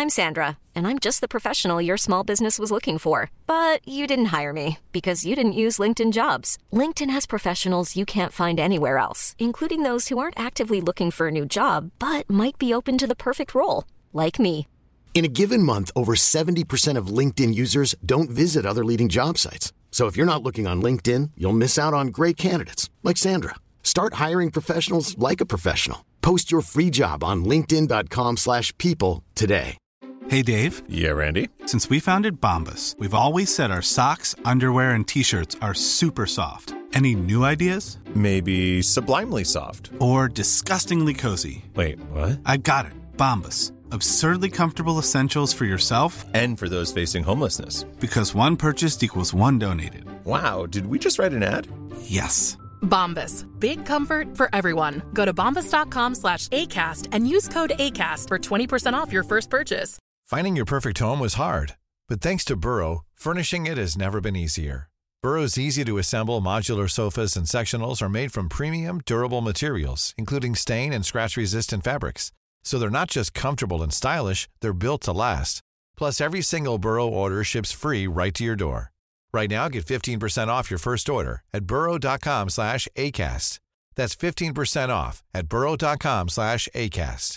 I'm Sandra, and I'm just the professional your small business was looking for. But you didn't hire me because you didn't use LinkedIn Jobs. LinkedIn has professionals you can't find anywhere else, including those who aren't actively looking for a new job, but might be open to the perfect role, like me. In a given month, over 70% of LinkedIn users don't visit other leading job sites. So if you're not looking on LinkedIn, you'll miss out on great candidates like Sandra. Start hiring professionals like a professional. Post your free job on linkedin.com/people today. Hey, Dave. Yeah, Randy. Since we founded Bombas, we've always said our socks, underwear, and T-shirts are super soft. Any new ideas? Maybe sublimely soft. Or disgustingly cozy. Wait, what? I got it. Bombas. Absurdly comfortable essentials for yourself and for those facing homelessness. Because one purchased equals one donated. Wow, did we just write an ad? Yes. Bombas. Big comfort for everyone. Go to bombas.com/ACAST and use code ACAST for 20% off your first purchase. Finding your perfect home was hard, but thanks to Burrow, furnishing it has never been easier. Burrow's easy-to-assemble modular sofas and sectionals are made from premium, durable materials, including stain and scratch-resistant fabrics. So they're not just comfortable and stylish, they're built to last. Plus, every single Burrow order ships free right to your door. Right now, get 15% off your first order at burrow.com/ACAST. That's 15% off at burrow.com/ACAST.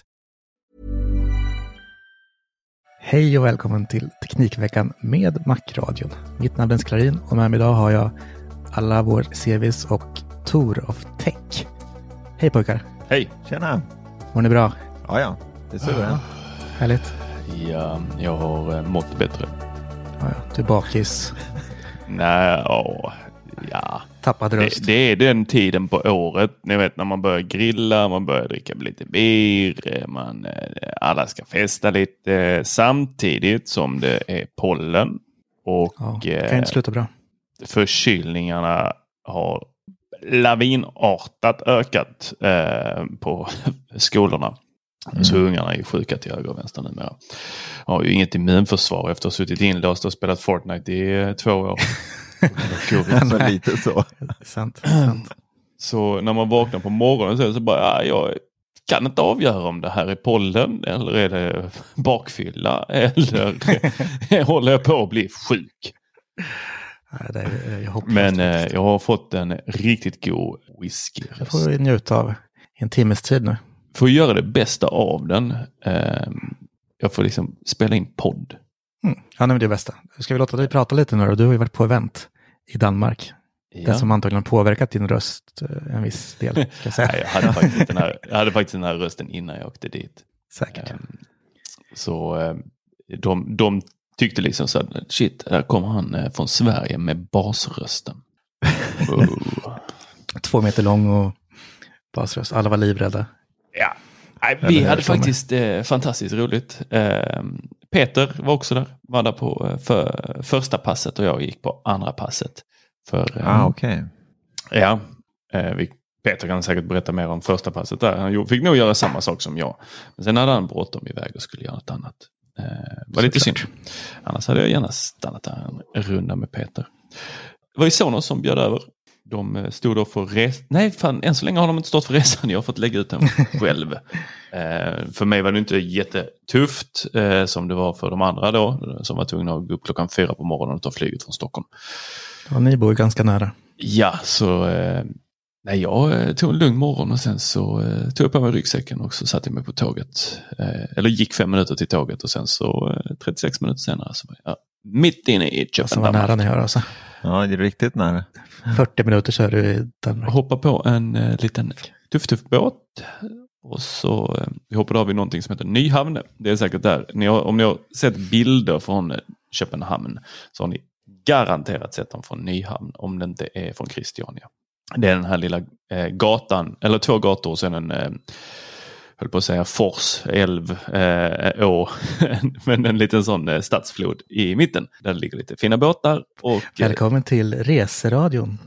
Hej och välkommen till Teknikveckan med Macradion. Mitt namn är Klarin och med mig idag har jag alla vår CVs och Tour of Tech. Hej pojkar. Hej. Tjena. Mår ni bra? Ja. Det ser det. Härligt. Ja, jag har mått bättre. Ja, du är bakis. Nej, ja. Tappad röst. Det är den tiden på året. Ni vet när man börjar grilla, man börjar dricka lite bier, alla ska festa lite samtidigt som det är pollen. Och kan inte sluta bra. Förkylningarna har lavinartat ökat på skolorna. Så ungarna är ju sjuka till höger och vänster numera. Har ju inget immunförsvar efter att ha suttit inlåst och spelat Fortnite i 2 år. Så lite så. Sant. Så när man vaknar på morgonen så bara, jag kan inte avgöra om det här är pollen eller är det bakfylla eller håller jag på att bli sjuk. Men jag har fått en riktigt god whisky. Jag får njuta av en timmes tid nu. Får göra det bästa av den. Jag får liksom spela in podd. Ja, men det är bästa. Ska vi låta dig prata lite nu då? Du har ju varit på event i Danmark. Ja. Det som antagligen påverkat din röst en viss del. Ska jag säga. Nej, jag hade faktiskt den här rösten innan jag åkte dit. Säkert. Så de tyckte liksom så här, shit, här kommer han från Sverige med basrösten. 2 meter lång och basröst. Alla var livrädda. Ja, vi hade faktiskt fantastiskt roligt. Peter var också där. Var där på första passet och jag gick på andra passet. Okej. Ja, Peter kan säkert berätta mer om första passet där. Han fick nog göra samma sak som jag. Men sen hade han bråttom iväg och skulle göra något annat. Var lite synd. Annars hade jag gärna stannat där en runda med Peter. Det var ju Sonos som bjöd över. De stod då för resan. Nej, fan, än så länge har de inte stått för resan. Jag har fått lägga ut den själv. För mig var det inte jättetufft som det var för de andra då. Som var tvungna att gå upp 4:00 på morgonen och ta flyget från Stockholm. Ja, ni bor ganska nära. Ja, så jag tog en lugn morgon och sen så tog jag på mig ryggsäcken och så satte jag mig på tåget. Eller gick 5 minuter till tåget och sen så 36 minuter senare så var jag mitt inne i Köpenhamn. Så var nära ni hör alltså. Ja, det är riktigt nära. 40 minuter så är du i Danmark. Hoppa på en liten tuff båt och så vi hoppade av i någonting som heter Nyhavn. Det är säkert där. Om ni har sett bilder från Köpenhamn så har ni garanterat sett dem från Nyhavn om det inte är från Christiania. Det är den här lilla gatan, eller 2 gator och sen en höll på att säga fors, älv, å, men en liten sån stadsflod i mitten där det ligger lite fina båtar. Och, välkommen till Reseradion.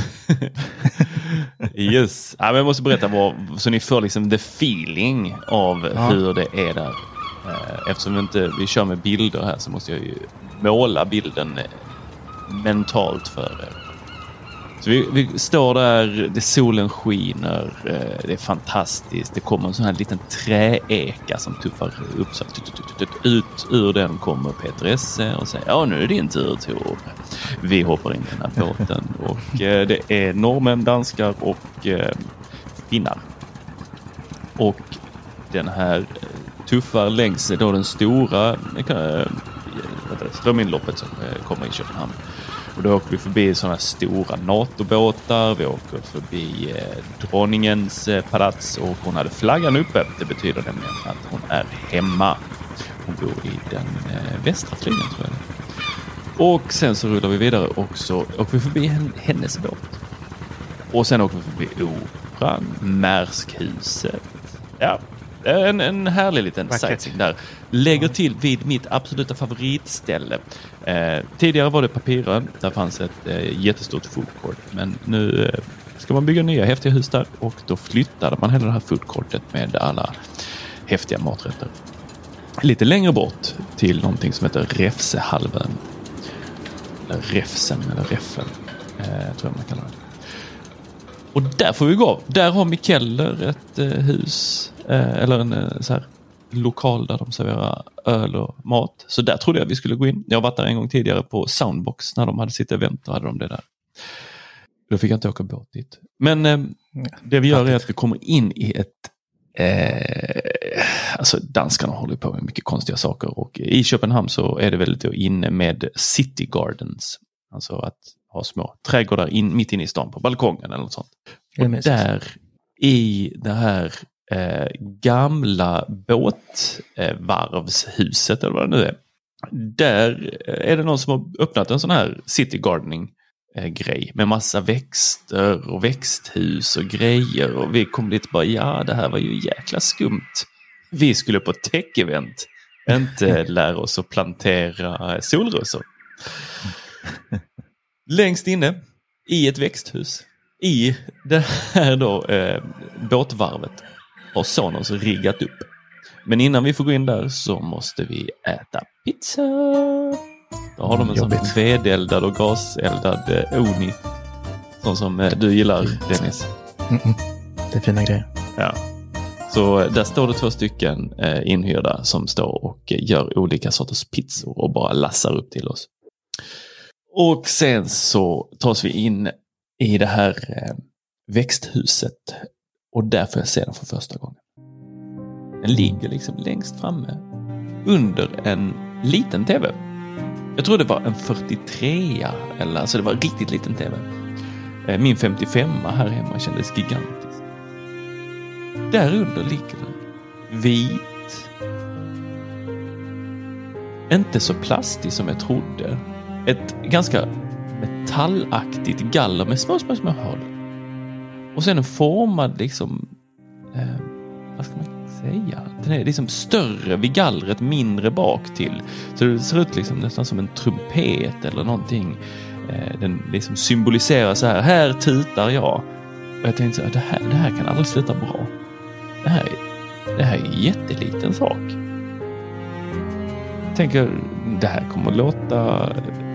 Yes. Ja, men jag måste berätta så ni får liksom the feeling av hur det är där. Eftersom vi kör med bilder här så måste jag ju måla bilden mentalt för er. Så vi står där, solen skiner, det är fantastiskt. Det kommer en sån här liten träeka som tuffar upp. Så ut ur den kommer Peter Esse och säger, ja, nu är det din tur, Tor. Vi hoppar in i den här båten och det är norrmän, danskar och finnar. Och den här tuffar längs då den stora ströminloppet som kommer i Köpenhamn. Och då åker vi förbi sådana stora NATO-båtar. Vi åker förbi dronningens palats och hon hade flaggan uppe. Det betyder nämligen att hon är hemma. Hon bor i den västra flygeln, tror jag. Och sen så rullar vi vidare och så åker vi förbi hennes båt. Och sen åker vi förbi Operan, Märskhuset. Ja, en härlig liten sightseeing där. Lägger till vid mitt absoluta favoritställe. Tidigare var det Papirön. Där fanns ett jättestort food court. Men nu ska man bygga nya häftiga hus där. Och då flyttade man hela det här food courtet med alla häftiga maträtter. Lite längre bort till någonting som heter Räfsehalvön. Eller Räfsen eller Räffen. Tror jag man kallar det. Och där får vi gå. Där har Mikkeller ett hus. Eller en så här lokal där de serverar öl och mat. Så där trodde jag vi skulle gå in. Jag har varit där en gång tidigare på Soundbox när de hade sitt event och hade de det där. Då fick jag inte åka båt dit. Men det vi gör är att vi kommer in i ett alltså danskarna håller på med mycket konstiga saker och i Köpenhamn så är det väldigt inne med city gardens. Alltså att ha små trädgårdar mitt inne i stan på balkongen eller något sånt. Och där i det här gamla båtvarvshuset eller vad det nu är. Där är det någon som har öppnat en sån här city gardening grej med massa växter och växthus och grejer och vi kom dit och bara, ja, det här var ju jäkla skumt. Vi skulle på ett tech-event inte lära oss att plantera solrosor. Längst inne i ett växthus i det här då båtvarvet har Sonos riggat upp. Men innan vi får gå in där så måste vi äta pizza. Då har de en sån vedeldad och gaseldad oni. Sån som du gillar, Dennis. Det är fina grejer. Ja. Så där står det 2 stycken inhyrda som står och gör olika sorters pizzor och bara lassar upp till oss. Och sen så tas vi in i det här växthuset och där får jag se den för första gången. Den ligger liksom längst framme under en liten tv. Jag tror det var en 43 eller alltså det var en riktigt liten tv. Min 55 här hemma kändes gigantisk. Där under ligger den. Vit. Inte så plastig som jag trodde. Ett ganska metallaktigt galler med små hål. Och sen en formad liksom vad ska man säga? Den är liksom större vid gallret, mindre bak till. Så det ser ut liksom nästan som en trumpet eller någonting. Den liksom symboliserar så här tutar jag. Och jag tänkte så här, det här kan aldrig sluta bra. Det här är en jätteliten sak. Jag tänker, det här kommer att låta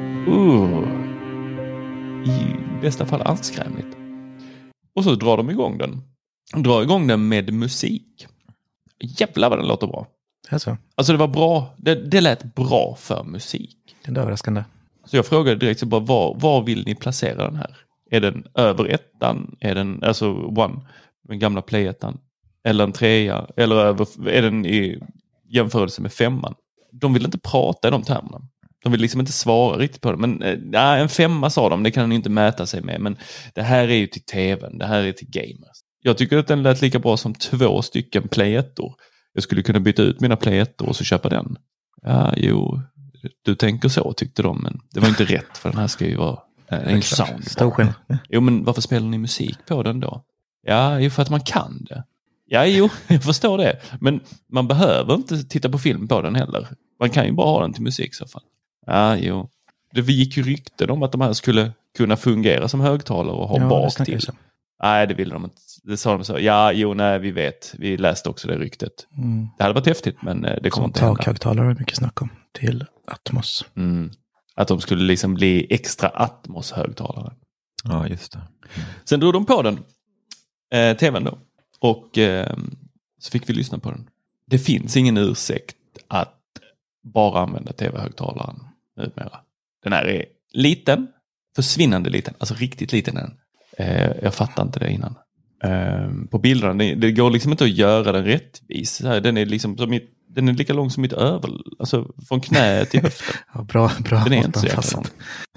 i bästa fall anskrämligt. Och så drar de igång den. Drar igång den med musik. Jävlar vad den låter bra. Alltså det var bra. Det lät bra för musik. Det är överraskande. Så jag frågade direkt så bara, var vill ni placera den här? Är den över ettan? Är den, alltså One, den gamla Play-ettan? Eller en 3? Eller är den i jämförelse med 5? De vill inte prata i de termerna. De vill liksom inte svara riktigt på det. Men en 5 sa de, det kan den inte mäta sig med. Men det här är ju till tvn, det här är till gamers. Jag tycker att den lät lika bra som 2 stycken Play-ettor. Jag skulle kunna byta ut mina Play-ettor och så köpa den. Ja, jo, du tänker så tyckte de. Men det var inte rätt för den här ska ju vara en sound. Jo, men varför spelar ni musik på den då? Ja, ju för att man kan det. Ja, jo, jag förstår det. Men man behöver inte titta på film på den heller. Man kan ju bara ha den till musik i så fall. Ja, jo. Det gick ju rykten om att de här skulle kunna fungera som högtalare och ha bak till. Nej, det ville de inte. Det sa de så. Ja, jo, nej, vi vet. Vi läste också det ryktet. Det hade varit häftigt, men det kommer inte hända. Högtalare är mycket snack om till Atmos. Att de skulle liksom bli extra Atmos-högtalare. Ja, just det. Sen drog de på den, tvn då. Och så fick vi lyssna på den. Det finns ingen ursäkt att bara använda tv-högtalaren numera. Den här är liten, försvinnande liten, alltså riktigt liten än. Jag fattar inte det innan. På bilderna, det går liksom inte att göra den rättvis. Den är liksom den är lika lång som mitt alltså från knä till höften. Ja, bra. Den är inte så jäkla lång.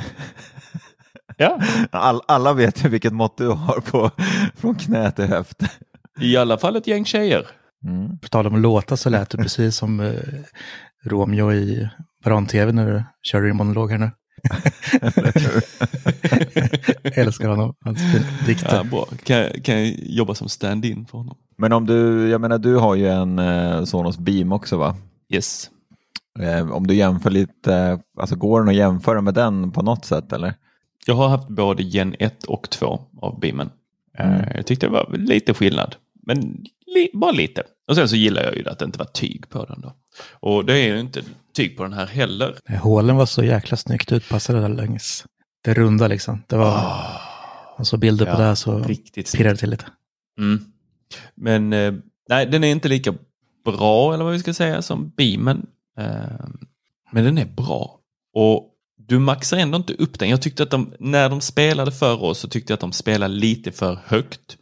Ja. Alla vet ju vilket mått du har på från knä till höft. I alla fall ett gäng tjejer. På tal om att låta så lät det precis som Romeo i Baran-TV när du kör din monolog här nu. Jag älskar honom. Hans dikter. Ja, bra. Kan jag jobba som stand-in för honom. Men om du har ju en Sonos Beam också, va? Yes. Om du jämför lite, alltså går den att jämföra med den på något sätt, eller? Jag har haft både Gen 1 och 2 av Beamen. Jag tyckte det var lite skillnad. Men bara lite. Och sen så gillar jag ju att det inte var tyg på den då. Och det är ju inte tyg på den här heller. Hålen var så jäkla snyggt utpassade där längs det runda liksom. Det var så bilder på det så pirrade till lite. Men nej, den är inte lika bra eller vad vi ska säga som Beamen. Men den är bra. Och du maxar ändå inte upp den. Jag tyckte att när de spelade för oss så tyckte jag att de spelade lite för högt.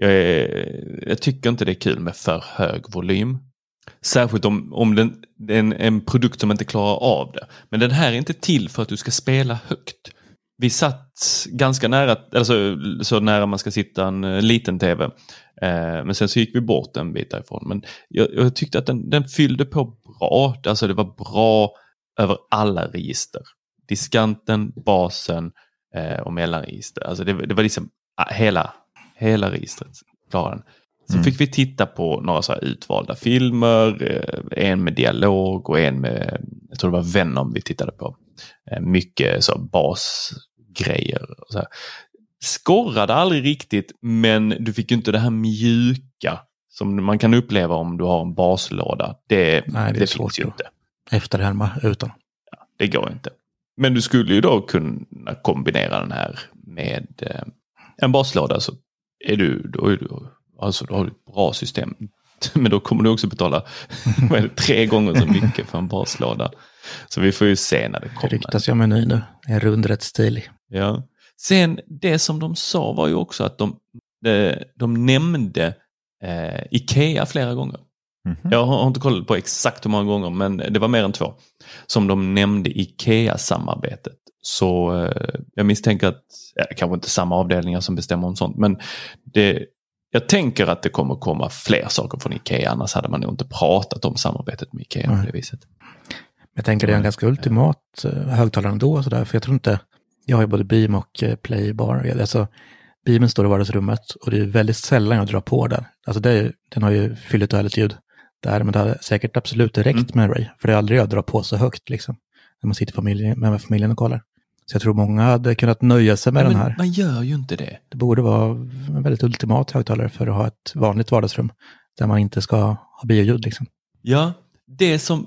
Jag tycker inte det är kul med för hög volym. Särskilt om det är en produkt som inte klarar av det. Men den här är inte till för att du ska spela högt. Vi satt ganska nära, alltså så nära man ska sitta en liten tv. Men sen så gick vi bort en bit därifrån. Men jag tyckte att den fyllde på bra. Alltså det var bra över alla register. Diskanten, basen och mellanregister. Alltså det var liksom hela registret klarade den. Så fick vi titta på några så här utvalda filmer, en med dialog och en med, jag tror det var Venom vi tittade på. Mycket så basgrejer. Och så här. Skorrade aldrig riktigt, men du fick ju inte det här mjuka som man kan uppleva om du har en baslåda. Det finns ju inte. Efterhärma utan. Ja, det går inte. Men du skulle ju då kunna kombinera den här med en baslåda, så då har du ett bra system. Men då kommer du också betala 3 gånger så mycket för en baslåda. Så vi får ju se när det kommer. Det ryktas ju meny nu. En rund rätt stilig. Ja. Sen det som de sa var ju också att de nämnde Ikea flera gånger. Mm-hmm. Jag har inte kollat på exakt hur många gånger, men det var mer än 2 som de nämnde Ikea-samarbetet. Så jag misstänker att kanske inte samma avdelningar som bestämmer om sånt, men jag tänker att det kommer komma fler saker från Ikea, annars hade man nog inte pratat om samarbetet med Ikea på det viset. Jag tänker det är en ganska ultimat högtalare ändå, sådär, för jag tror inte, jag har ju både Beam och Playbar. Alltså, Beamen står i vardagsrummet och det är väldigt sällan jag drar på den. Alltså den har ju fylligt och härligt ljud där, men det har säkert absolut räckt med Ray. För det är aldrig jag drar på så högt liksom, när man sitter med familjen och kollar. Så jag tror många hade kunnat nöja sig med den här. Man gör ju inte det. Det borde vara en väldigt ultimat högtalare för att ha ett vanligt vardagsrum där man inte ska ha bioljud liksom. Ja, det som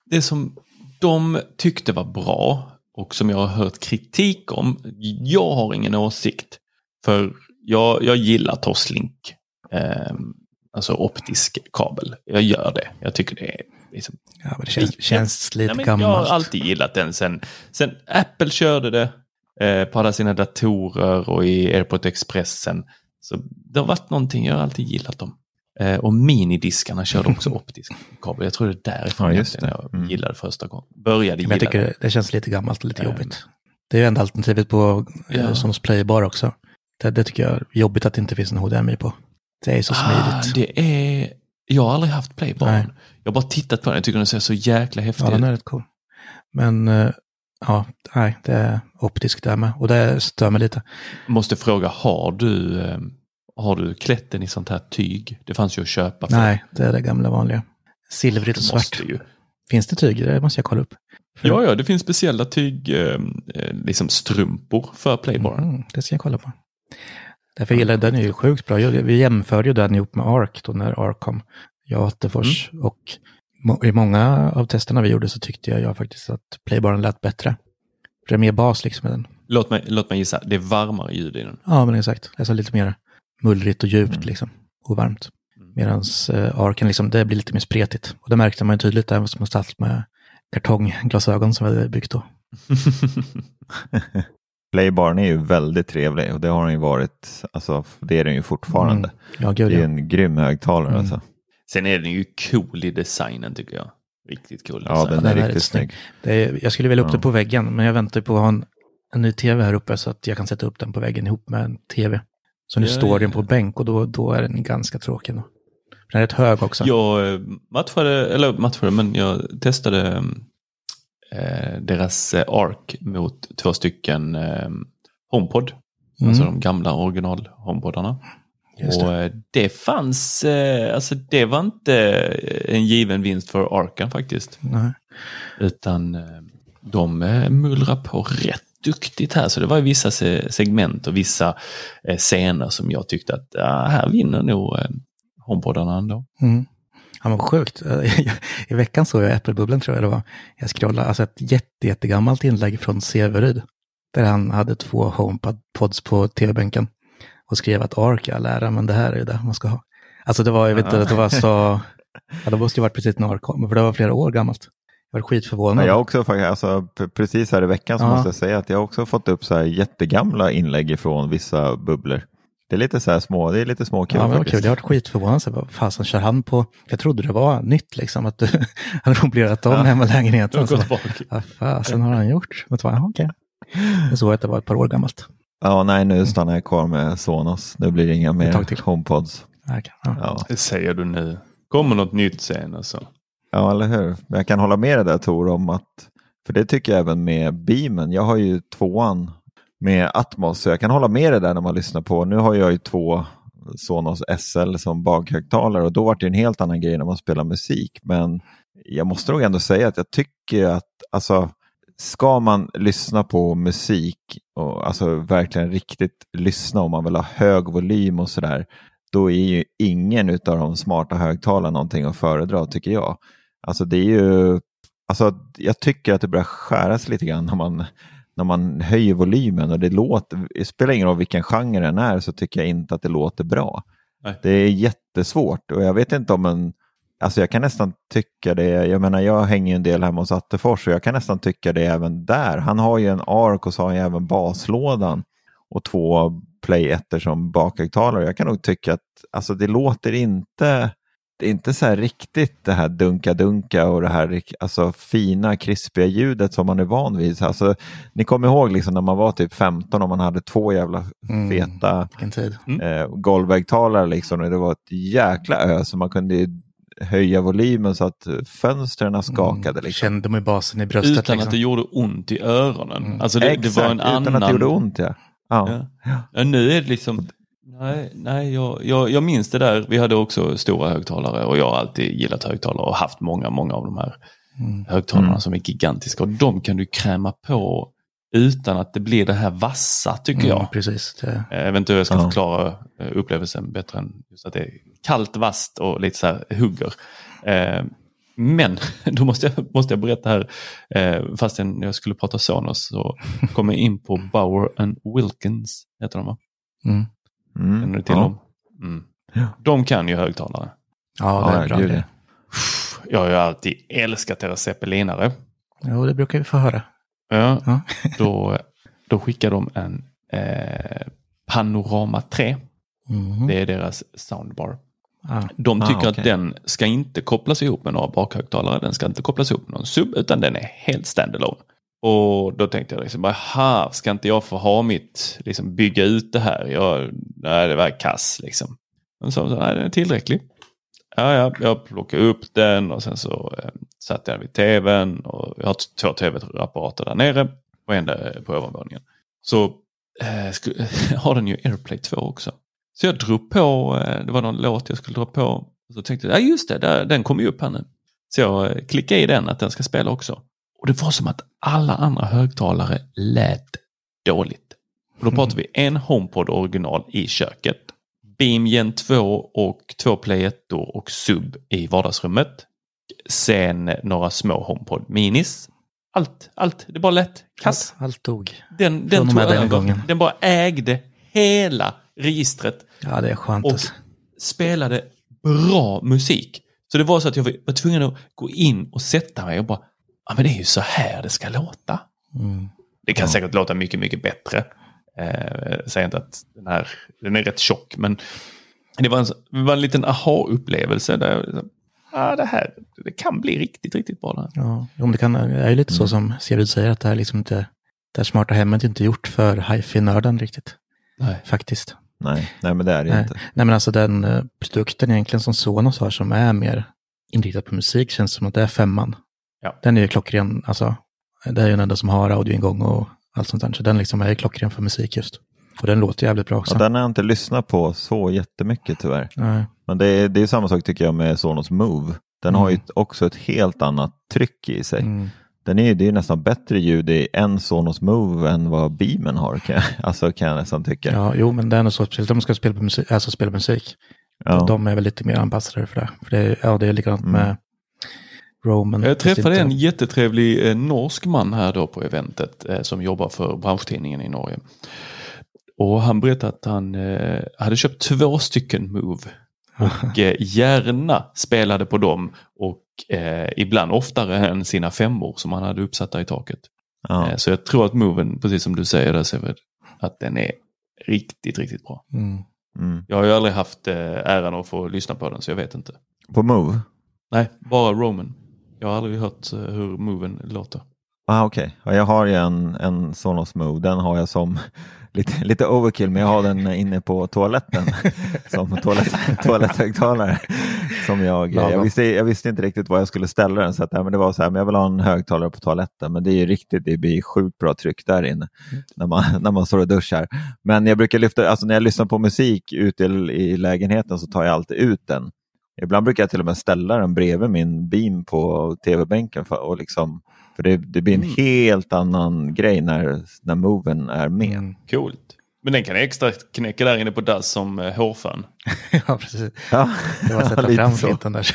de tyckte var bra och som jag har hört kritik om, jag har ingen åsikt. För jag gillar Toslink, alltså optisk kabel. Jag gör det. Jag tycker det är liksom, ja, men det känns lite gammalt. Jag har alltid gillat den sen Apple körde det på alla sina datorer och i AirPort Expressen. Så det har varit någonting, jag har alltid gillat dem. Och minidiskarna körde också optisk kabel. Jag tror det är därifrån jag gillade första gången. Jag tycker det känns lite gammalt och lite jobbigt. Det är ju enda alternativet på som Playbar också. Det tycker jag är jobbigt att det inte finns en HDMI på. Det är så smidigt. Jag har aldrig haft Playbar. Jag har bara tittat på den. Jag tycker den ser så jäkla häftig ut. Ja, den är rätt cool. Men det är optiskt där med. Och det stör mig lite. Måste fråga, har du klätten i sånt här tyg? Det fanns ju att köpa. Nej, det är det gamla vanliga. Silvrigt och svart. Finns det tyg? Det måste jag kolla upp. Ja, det finns speciella tyg, liksom strumpor för Playbar. Det ska jag kolla på. Därför gillar jag den är ju sjukt bra. Vi jämförde ju den ihop med Arc då när Arc kom. Jag och Attefors. Och i många av testerna vi gjorde så tyckte jag faktiskt att Playbaren lät bättre. För det är mer bas liksom med den. Låt mig gissa, det är varmare ljud i den. Ja, men exakt. Alltså lite mer mullrigt och djupt liksom. Och varmt. Medan Arken liksom, det blir lite mer spretigt. Och det märkte man ju tydligt där som man satt med kartongglasögon som vi hade byggt då. Playbaren är ju väldigt trevlig och det har den ju varit, alltså det är den ju fortfarande. Ja, gud, det är ju en grym högtalare alltså. Sen är den ju cool i designen tycker jag. Riktigt cool. Ja, den är riktigt snygg. Jag skulle vilja upp det på väggen, men jag väntar på att ha en ny tv här uppe så att jag kan sätta upp den på väggen ihop med en tv. Så nu står den på bänk och då är den ganska tråkig. Den är rätt hög också. Jag matchade, men jag testade deras ARC mot 2 stycken HomePod. Alltså de gamla original HomePodarna. Och det fanns, alltså det var inte en given vinst för Arken faktiskt. Nej. Utan de mullrar på rätt duktigt här. Så det var vissa segment och vissa scener som jag tyckte att här vinner nog HomePodarna ändå. Ja, men sjukt. I veckan såg jag Apple-bubblan tror jag det var. Jag scrollade, alltså ett jättegammalt inlägg från Severyd. Där han hade 2 HomePods på tv-bänken. Och skrev att ARC är lära, men det här är ju det man ska ha. Alltså det var, jag vet inte, det var så... Ja, det måste ju varit precis när ARC kom, för det var flera år gammalt. Jag var skitförvånad. Ja, jag också faktiskt, alltså precis här i veckan så måste jag säga att jag också fått upp så här jättegamla inlägg från vissa bubblor. Det är lite så här små, det är lite små kul. Ja, men det var kul. Jag har varit skitförvånad. Så vad fasen kör han på? Jag trodde det var nytt liksom, att du hade problemat om hemma lägenheten. Vad fasen har han gjort? Okej. Jag såg att det var ett par år gammalt. Ja, nej, nu stannar jag kvar med Sonos. Nu blir det inga mer HomePods. Okay. Ja. Det säger du nu. Kommer något nytt sen alltså? Ja, eller hur? Men jag kan hålla med dig där, Tor, om att, för det tycker jag även med Beamen. Jag har ju 2:an med Atmos, så jag kan hålla med dig där när man lyssnar på. Nu har jag ju 2 Sonos SL som bakhögtalare och då var det en helt annan grej när man spelar musik. Men jag måste nog ändå säga att jag tycker att, alltså, ska man lyssna på musik och alltså verkligen riktigt lyssna om man vill ha hög volym och sådär, då är ju ingen utav de smarta högtalarna någonting att föredra, tycker jag. Alltså det är ju, alltså jag tycker att det börjar skäras lite grann när man höjer volymen och det spelar ingen roll vilken genre den är, så tycker jag inte att det låter bra. Nej. Det är jättesvårt och jag vet inte om alltså jag kan nästan tycka det, jag menar jag hänger ju en del hemma hos Attefors och jag kan nästan tycka det även där. Han har ju en ARC och så har han ju även baslådan och 2 Play 1 som bakhögtalare. Jag kan nog tycka att alltså det låter inte, det är inte så här riktigt det här dunka och det här alltså fina krispiga ljudet som man är van vid. Alltså ni kommer ihåg liksom när man var typ 15 och man hade 2 jävla feta golvhögtalare liksom och det var ett jäkla ös så man kunde höja volymen så att fönstren skakade. Liksom. Kände man basen i bröstet. Utan att det gjorde ont i öronen. Alltså det var en annan... Utan att det gjorde ont, ja. Nu är det liksom... Nej, jag minns det där. Vi hade också stora högtalare och jag har alltid gillat högtalare och haft många av de här högtalarna som är gigantiska. Och de kan du kräma på utan att det blir det här vassa, tycker jag. Precis. Jag vet inte hur jag ska förklara upplevelsen bättre än just att det är kallt, vasst och lite så här hugger. Men då måste jag berätta här, fastän jag skulle prata Sonos så kommer jag in på Bauer & Wilkins, heter de va? Känner du till dem? Ja. De kan ju högtalare. Ja, det är bra det. Jag har ju alltid älskat deras zeppelinare. Jo, det brukar vi få höra. Ja. Då skickar de en Panorama 3. Det är deras soundbar. De tycker att den ska inte kopplas ihop med några bakhögtalare. Den ska inte kopplas ihop med någon sub, utan den är helt standalone. Och då tänkte jag liksom, ska inte jag få ha mitt, liksom bygga ut det här? Nej, det var kass liksom. Men så nej, den är tillräcklig. Ja, jag plockade upp den och sen så satte jag vid tvn och jag har 2 tv-apparater där nere och en där på övervåningen. Så har den ju AirPlay 2 också. Så jag drog på, det var någon låt jag skulle dra på. Och så tänkte jag, just det, den kommer ju upp här nu. Så jag klickade i den att den ska spela också. Och det var som att alla andra högtalare lät dåligt. Och då pratar vi en HomePod original i köket. Beam Gen 2 och 2 Play 1 och sub i vardagsrummet. Sen några små HomePod minis. Allt. Det bara lätt. Kass. Allt tog. Den tog över. Gången. Den bara ägde hela registret. Ja, det är skönt. Och spelade bra musik. Så det var så att jag var tvungen att gå in och sätta mig och bara, men det är ju så här det ska låta. Det kan säkert låta mycket, mycket bättre. Jag säger inte att den är rätt tjock, men det var en liten aha-upplevelse där det kan bli riktigt, riktigt bra. Där. Ja, det är ju lite så som Serud säger, att det här liksom inte, det här smarta hemmet är inte gjort för hi-fi-nörden riktigt. Nej. Faktiskt. Nej, men det är det inte. Nej, men alltså den produkten egentligen som Sonos har som är mer inriktad på musik känns som att det är 5. Ja. Den är ju klockren, alltså det är ju den enda som har audioingång och allt sånt där. Så den liksom är klockren för musik just. Och den låter jävligt bra också. Ja, den har jag inte lyssnat på så jättemycket tyvärr. Nej. Men det är samma sak tycker jag med Sonos Move. Den har ju också ett helt annat tryck i sig. Det är nästan bättre ljud i en Sonos Move än vad Beamen har. Kan jag nästan tycka. Ja, jo, men det är nog så speciellt. De ska spela musik. Ja. De är väl lite mer anpassade för det. För det är likadant med Roman. Jag träffade en jättetrevlig norsk man här då på eventet som jobbar för branschtidningen i Norge. Och han berättade att han hade köpt 2 stycken Move. Och gärna spelade på dem. Och ibland oftare än sina 5:or som han hade uppsatta i taket. Ja. Så jag tror att Moven, precis som du säger där Seved, att den är riktigt, riktigt bra. Jag har ju aldrig haft äran att få lyssna på den, så jag vet inte. På Move? Nej, bara Roman. Jag har aldrig hört hur Moven låter. Okej. Ja, jag har ju en Sonos Move. Den har jag som lite overkill, men jag har den inne på toaletten som toaletthögtalare. Som jag visste inte riktigt vad jag skulle ställa den, så att men det var så här, men jag vill ha en högtalare på toaletten, men det är ju riktigt, det blir sjukt bra tryck där inne när man står och duschar. Men jag brukar när jag lyssnar på musik ute i lägenheten så tar jag alltid ut den. Ibland brukar jag till och med ställa den bredvid min Beam på tv-bänken för det blir en helt annan grej när Moven är med. Coolt. Men den kan extra knäcka där inne på dass som hårfön. Ja, precis. Ja. Det var att sätta fram flinten där.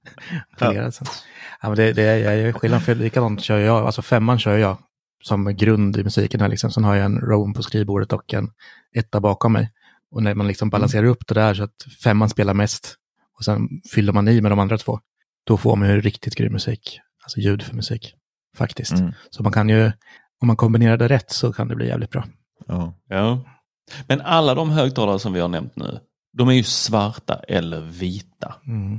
Ja, men det är skillnad, för likadant kör jag. Alltså 5 kör jag som grund i musiken här liksom. Sen har jag en Roam på skrivbordet och en 1 bakom mig. Och när man liksom balanserar upp det där så att 5 spelar mest och sen fyller man i med de andra 2, då får man ju riktigt grym musik. Alltså ljud för musik. Faktiskt. Så man kan ju, om man kombinerar det rätt så kan det bli jävligt bra. Ja. Men alla de högtalare som vi har nämnt nu, de är ju svarta eller vita.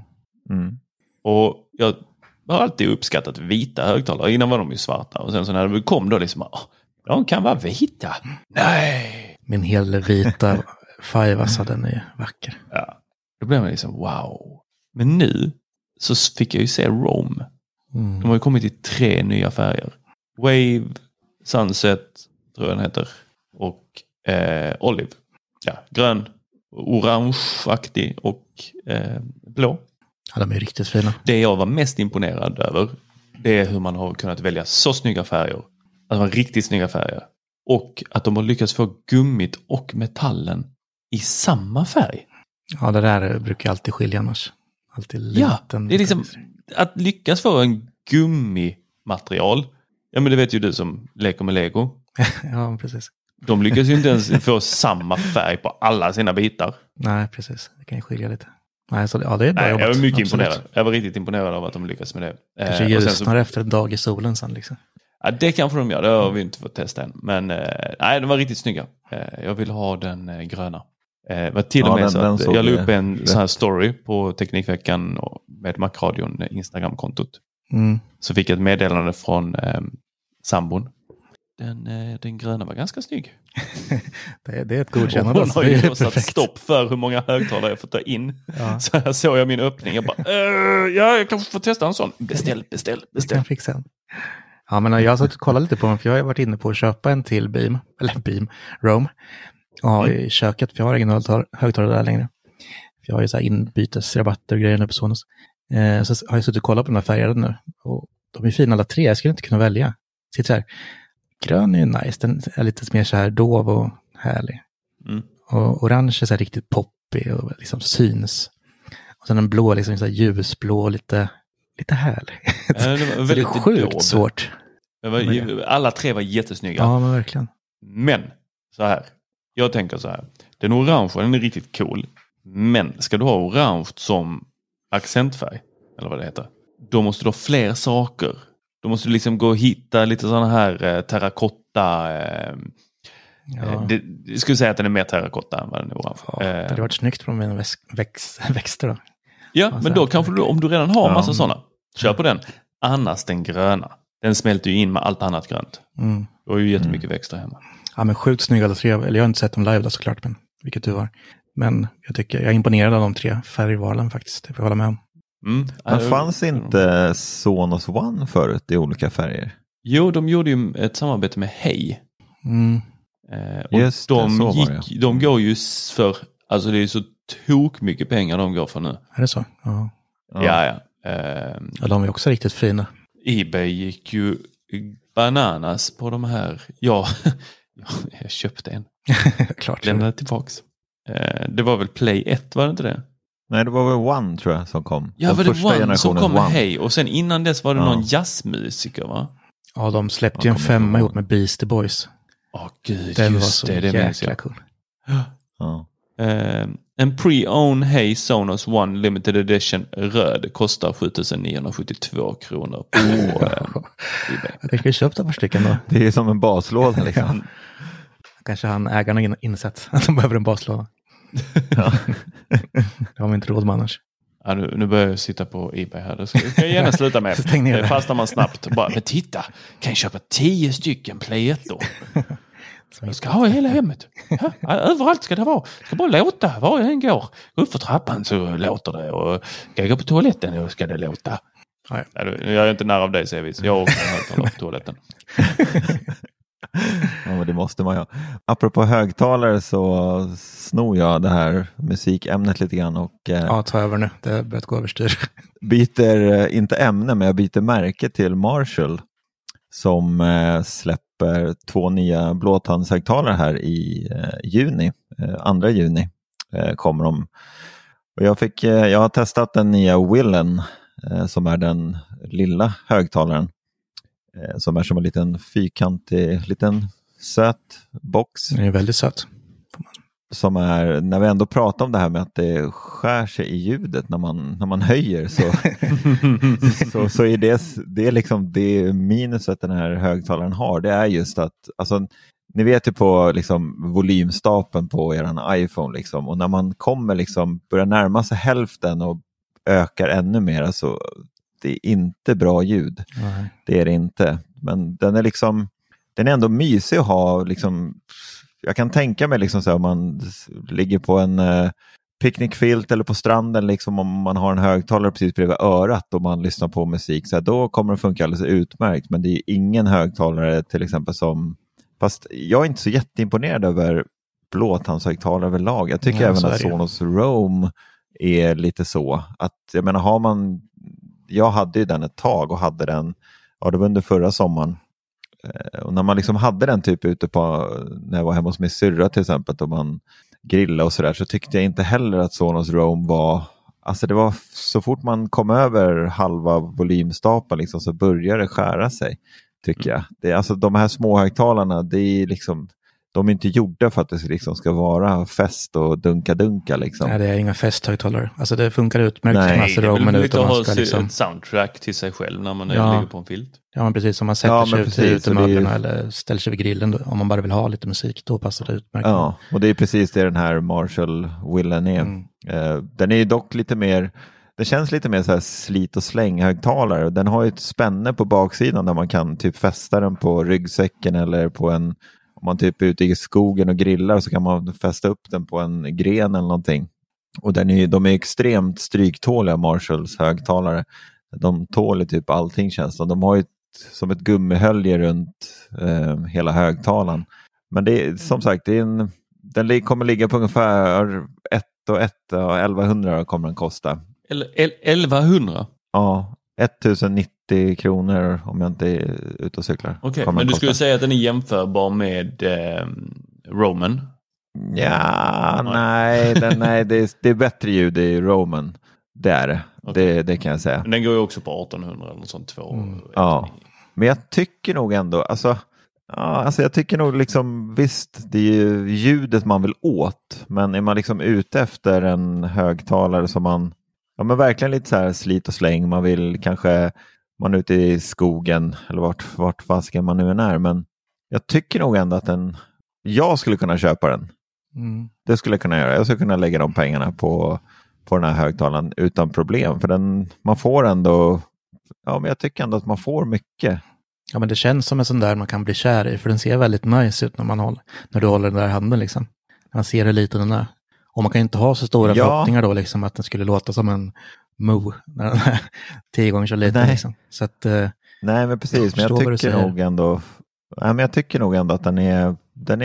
Och jag har alltid uppskattat vita högtalare. Innan var de ju svarta. Och sen så när det kom då liksom, de kan vara vita. Nej! Min hel vita 5, alltså den är vacker. Ja. Då blev man liksom, wow. Men nu så fick jag ju se Roam. De har ju kommit i 3 nya färger. Wave, Sunset, tror jag den heter. Och Olive. Ja, grön, orangeaktig och blå. Ja, de är riktigt fina. Det jag var mest imponerad över, det är hur man har kunnat välja så snygga färger. Att de har riktigt snygga färger. Och att de har lyckats få gummit och metallen i samma färg. Ja, det där brukar alltid skilja annars. Alltid liten. Det är liksom att lyckas få en gummimaterial. Ja, men det vet ju du som leker med Lego. Ja, precis. De lyckas ju inte ens få samma färg på alla sina bitar. Nej, precis. Det kan ju skilja lite. Nej, så, ja, det är bra jobbat. Jag var mycket Absolut. imponerad. Jag var riktigt imponerad av att de lyckas med det. Kanske ljusnar efter en dag i solen sen liksom. Ja, det kanske de gör. Det har vi inte fått testa än. Men nej, de var riktigt snygga. Jag vill ha den gröna. Var till och med så att jag la upp en sån här story på Teknikveckan med Macradion Instagram-kontot. Så fick jag ett meddelande från sambon. Den gröna var ganska snygg. det är ett godkännande. Hon har ju satt stopp för hur många högtalare jag får ta in. Ja. Så här såg jag min öppning. Jag bara, jag kanske får testa en sån. Beställ. Jag kan fixa en. Ja, men jag har satt och kollat lite på den, för jag har varit inne på att köpa en till Beam Roam. Ja, i köket, för jag har ingen högtalare där längre. För jag har ju så här inbytesrabatter och grejer nu på Sonos. Så har jag suttit och kollat på de här färgerna nu. Och de är fina alla 3, jag skulle inte kunna välja. Sitter så här. Grön är ju nice, den är lite mer så här dov och härlig. Och orange är så här riktigt poppig och liksom syns. Och sen den blå liksom så här ljusblå, lite härlig. Det var väldigt sjukt svårt. Alla 3 var jättesnygga. Ja, men verkligen. Men, så här. Jag tänker så här. Den orange, den är riktigt cool. Men ska du ha orange som accentfärg, eller vad det heter, då måste du ha fler saker. Då måste du liksom gå och hitta lite sådana här terrakotta. Jag skulle säga att den är mer terrakotta än vad den är orange. Ja, det hade varit snyggt på mina växter då. Ja, men då kanske du, om du redan har massa sådana, kör på den. Annars den gröna. Den smälter ju in med allt annat grönt. Du har ju jättemycket växter hemma. Ja, men sjukt snygga alla 3. Eller jag har inte sett dem live då såklart, men vilket du har. Men jag är imponerad av de 3 färgvalen faktiskt. Det får jag hålla med om. Men fanns inte Sonos One förut i olika färger? Jo, de gjorde ju ett samarbete med Hey. Och Just de går ju för, alltså det är så tok mycket pengar de går för nu. Är det så? Ja. Ja. Ja, de är också riktigt fina. eBay gick ju bananas på de här. Ja, jag köpte en. Klart. Lämnade tillbaks. Det var väl Play 1, var det inte det? Nej, det var väl One tror jag som kom. Ja, var det One som kom med Hey? Och sen innan dess var det någon jazzmusiker, va? Ja, de släppte ju en 5 ihop med Beastie Boys. Gud, den just var så det jäkla cool. Ja. En pre-owned Hey Sonos One Limited Edition röd kostar 7,972 kronor på eBay. Jag kanske köpte ett par stycken då. Det är som en baslåda liksom. Kanske ägarna insett att de behöver en baslåda. Det har vi inte råd med annars. Ja, nu börjar jag sitta på eBay här. Det ska jag gärna sluta med. Det fastnar man snabbt. Bara, men titta, kan jag köpa 10 stycken Play 1 då? Jag ska ha i hela hemmet. Ja, överallt ska det vara. Jag ska bara låta var jag än går. Gå upp för trappan så låter det. Och ska jag gå på toaletten och ska det låta. Ja, jag är inte nära av dig, Sevis. Jag har också högtalare på toaletten. Ja, men det måste man ha. Apropå högtalare så snor jag det här musikämnet lite grann och ta över nu. Det har börjat gå överstyr. Byter inte ämne, men jag byter märke till Marshall som släpper 2 nya blåtandshögtalare här i juni. 2 juni kommer de. Och jag har testat den nya Willen som är den lilla högtalaren. Som är som en liten fyrkantig, liten söt box. Den är väldigt söt. Som är, när vi ändå pratar om det här med att det skär sig i ljudet när man höjer så är det är liksom det minuset den här högtalaren har. Det är just att, alltså, ni vet ju på liksom volymstapeln på eran iPhone liksom, och när man kommer liksom börjar närma sig hälften och ökar ännu mer så det är inte bra ljud. Nej. Det är det inte. Men den är ändå mysig att ha liksom. Jag kan tänka mig liksom så här, om man ligger på en picknickfilt eller på stranden liksom, om man har en högtalare precis bredvid örat och man lyssnar på musik så här, då kommer det funka alldeles utmärkt. Men det är ingen högtalare till exempel som, fast jag är inte så jätteimponerad över blåtandshögtalare överlag. Jag tycker även att Sonos Roam är lite så att, jag menar, jag hade ju den ett tag och hade den, det var under förra sommaren. Och när man liksom hade den typ ute på, när jag var hemma hos min syrra till exempel, och man grillade och sådär, så tyckte jag inte heller att Sonos Roam var, alltså det var så fort man kom över halva volymstapeln liksom, så började det skära sig, tycker jag. Det är, alltså de här små högtalarna, det är liksom, de är inte gjorda för att det liksom ska vara fest och dunka liksom. Nej, det är inga festhögtalare. Alltså det funkar utmärkt. Nej, det är väl lite att ha ett soundtrack till sig själv när man ligger på en filt. Ja, men precis. Om man sätter sig ut i möblerna eller ställer sig vid grillen då, om man bara vill ha lite musik, då passar det utmärkt. Ja, och det är precis det den här Marshall Willen är. Den är ju dock lite mer, det känns lite mer så här slit- och släng-högtalare. Den har ju ett spänne på baksidan där man kan typ fästa den på ryggsäcken eller på en, om man typ är ute i skogen och grillar så kan man fästa upp den på en gren eller någonting. Och de är extremt stryktåliga, Marshalls högtalare. De tål typ allting, känns det. De har ju som ett gummihölje runt hela högtalaren. Men det är som sagt, den kommer ligga på ungefär 1100 kommer den kosta. 1100? Ja, 1090 kronor om jag inte är ute och cyklar. Okej, men du skulle säga att den är jämförbar med Roman? Ja, nej, det är bättre ljud i Roman. Det är det. Okay. Det kan jag säga. Men den går ju också på 1800 eller något sånt. Ja. Men jag tycker nog ändå, alltså jag tycker nog liksom, visst, det är ju ljudet man vill åt, men är man liksom ute efter en högtalare som man, men verkligen lite så här slit och släng, man vill kanske, man är ute i skogen eller vart fasken man nu är, men jag tycker nog ändå att jag skulle kunna köpa den. Det skulle jag kunna göra. Jag skulle kunna lägga de pengarna på den här högtalaren utan problem, för man får ändå, men jag tycker ändå att man får mycket. Ja, men det känns som en sån där man kan bli kär i, för den ser väldigt nice ut när du håller den där handen liksom. Man ser hur liten den är. Och man kan inte ha så stora förhoppningar då liksom att den skulle låta som en Mo när den är 10 gånger så liten liksom. Så att, nej, men precis, men jag tycker nog ändå att den är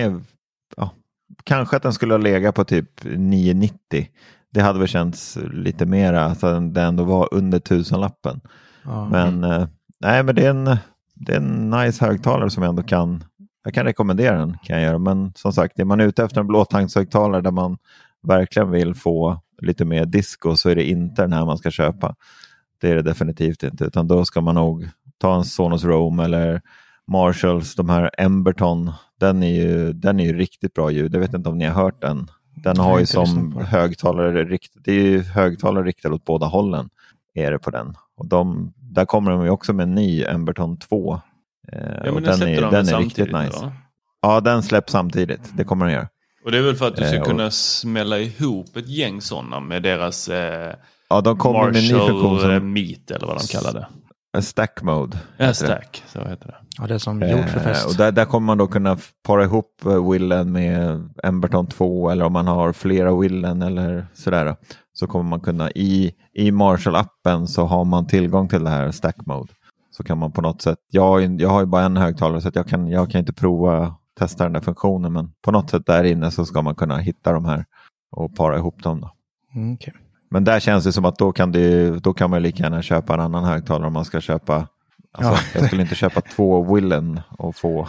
kanske att den skulle ha legat på typ 990. Det hade väl känts lite mera att den ändå var under 1000-lappen. Men nej, men det är en nice högtalare som jag kan rekommendera den, kan jag göra. Men som sagt, är man ute efter en blåtangshögtalare där man verkligen vill få lite mer disco, så är det inte den här man ska köpa. Det är det definitivt inte, utan då ska man nog ta en Sonos Roam eller Marshalls, de här Emberton. Den är ju riktigt bra ljud. Jag vet inte om ni har hört den. Den har ju som högtalare, det är ju högtalare riktade åt båda hållen är det på den. Och där kommer de ju också med en ny Emberton 2. Men den är riktigt nice. Då? Ja, den släpps samtidigt. Det kommer den göra. Och det är väl för att du ska kunna smälla ihop ett gäng sådana med deras de kommer med en ny funktion som Meet eller vad de kallar det. Stack mode. Ja, stack, så heter det. Ja, det är som gjort för fest. Och där kommer man då kunna para ihop Willen med Emberton 2, eller om man har flera Willen eller sådär. Så kommer man kunna i Marshall-appen så har man tillgång till det här stack mode. Så kan man på något sätt, jag har ju bara en högtalare så att jag kan inte testa den där funktionen, men på något sätt där inne så ska man kunna hitta de här och para ihop dem då. Okay. Men där känns det som att då kan man lika gärna köpa en annan högtalare om man ska köpa. Alltså, jag skulle inte köpa 2 Willen och få.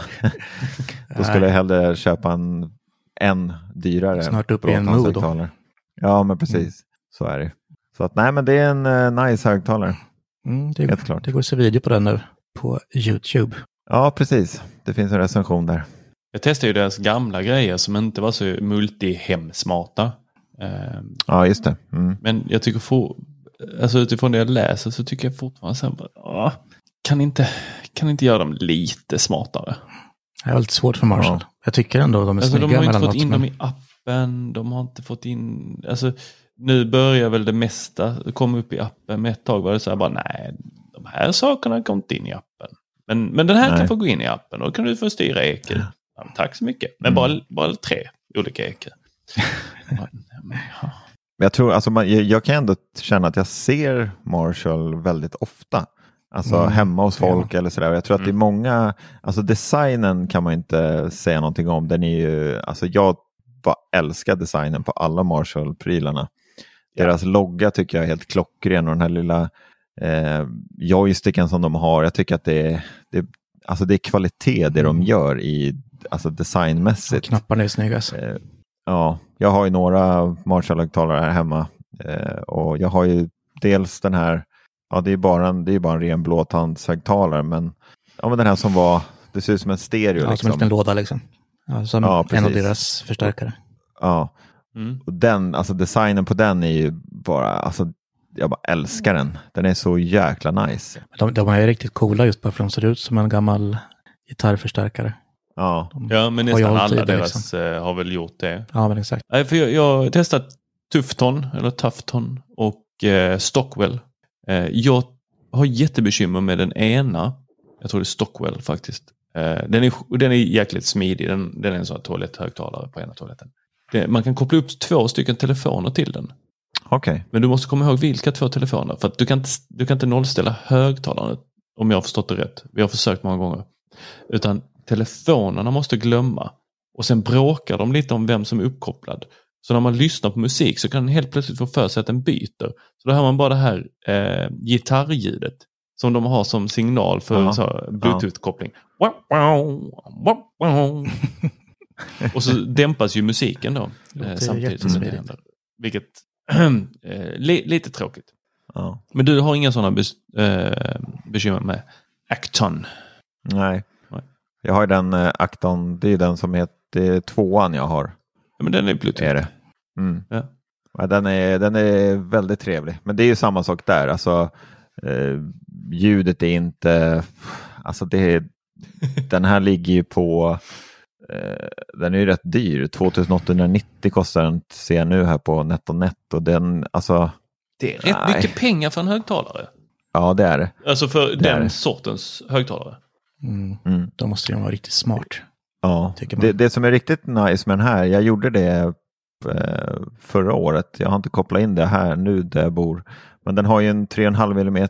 Då skulle jag hellre köpa en dyrare. Snart upp i en Mo då. Ja, men precis. Så är det. Så att nej, men det är en nice högtalare. Helt klart. Det går att se video på den nu på YouTube. Ja, precis. Det finns en recension där. Jag testade ju deras gamla grejer som inte var så multi-hemsmarta. Ja, just det. Men jag tycker utifrån det jag läser så tycker jag fortfarande så kan inte göra dem lite smartare. Det är väldigt svårt för Marshall. Ja. Jag tycker ändå de är snygga. De har inte fått in dem i appen. De har inte fått in... Alltså, nu börjar väl det mesta komma upp i appen. Med ett tag var det så här bara, nej, de här sakerna kom inte in i appen. Men den här kan få gå in i appen. Då kan du få styra EQ. Ja, tack så mycket. Men bara 3 olika EQ. Jag tror, alltså jag kan ändå känna att jag ser Marshall väldigt ofta. Alltså hemma hos folk eller sådär. Jag tror att det är många, alltså designen kan man inte säga någonting om. Den är ju, alltså jag bara älskar designen på alla Marshall-prylarna. Deras logga tycker jag är helt klockren, och den här lilla joysticken som de har. Jag tycker att det är kvalitet det de gör i, alltså designmässigt. Ja, knapparna är snygga. Ja, jag har ju några Marshall-högtalare här hemma. Och jag har ju dels den här, det är bara en ren blåtandshögtalare, men den här som var, det ser ut som en stereo. Ja, liksom. som en liten låda liksom. Ja, som en av deras förstärkare. Ja, och den, alltså designen på den är ju bara, alltså jag bara älskar den. Den är så jäkla nice. De är riktigt coola just bara för de ser ut som en gammal gitarrförstärkare. Ja, men nästan alla deras liksom har väl gjort det. Ja, men exakt. För jag har testat Tufton och Stockwell. Jag har jättebekymmer med den ena. Jag tror det är Stockwell faktiskt. Den är jäkligt smidig. Den är en sån här toaletthögtalare på ena toaletten. Man kan koppla upp 2 stycken telefoner till den. Okej. Men du måste komma ihåg vilka 2 telefoner. För att du kan inte nollställa högtalaren, om jag har förstått det rätt. Vi har försökt många gånger. Utan telefonerna måste glömma. Och sen bråkar de lite om vem som är uppkopplad. Så när man lyssnar på musik så kan den helt plötsligt få för sig att den byter. Så då hör man bara det här gitarrljudet som de har som signal för Bluetooth-koppling. Och så dämpas ju musiken då samtidigt som det händer. Vilket lite tråkigt. Ja. Men du har inga sådana bekymmer med Acton? Nej. Jag har ju den Acton, det är den som heter 2:an jag har. Ja, men den är Bluetooth. Är det? Mm. Ja. Ja, den är väldigt trevlig. Men det är ju samma sak där. Alltså, ljudet är inte... Alltså den här ligger ju på... den är ju rätt dyr. 2890 kostar den, ser jag nu här på NetOnNet. Och den, alltså... Det är rätt mycket pengar för en högtalare. Ja, det är det. Alltså för den sortens högtalare. Då måste den vara riktigt smart. Ja, det som är riktigt nice med den här, jag gjorde det förra året. Jag har inte kopplat in det här nu där jag bor. Men den har ju en 3,5 mm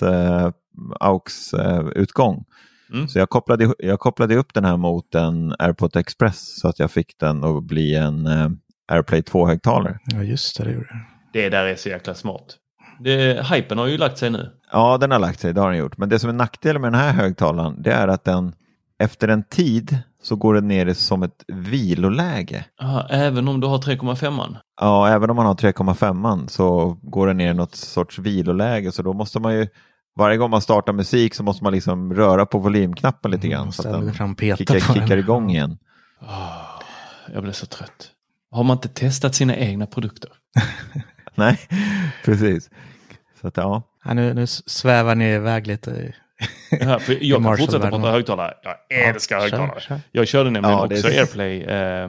AUX-utgång. Så jag kopplade upp den här mot en AirPod Express så att jag fick den att bli en AirPlay 2-högtalare. Ja, just det gjorde det. Det där är så jäkla smart. Hypen har ju lagt sig nu. Ja, den har lagt sig, det har den gjort. Men det som är nackdelen med den här högtalaren, det är att den efter en tid så går den ner som ett viloläge. Aha, även om du har 3,5an? Ja, även om man har 3,5an så går den ner i något sorts viloläge. Så då måste man ju, varje gång man startar musik så måste man liksom röra på volymknappen lite grann. Så att den kickar igång igen. Jag blir så trött. Har man inte testat sina egna produkter? Nej, precis. Så att, ja. Nu svävar ni iväg lite. Ja, för jag kan fortsätta prata högtalare. Jag älskar högtalare. Kör. Jag körde nämligen också AirPlay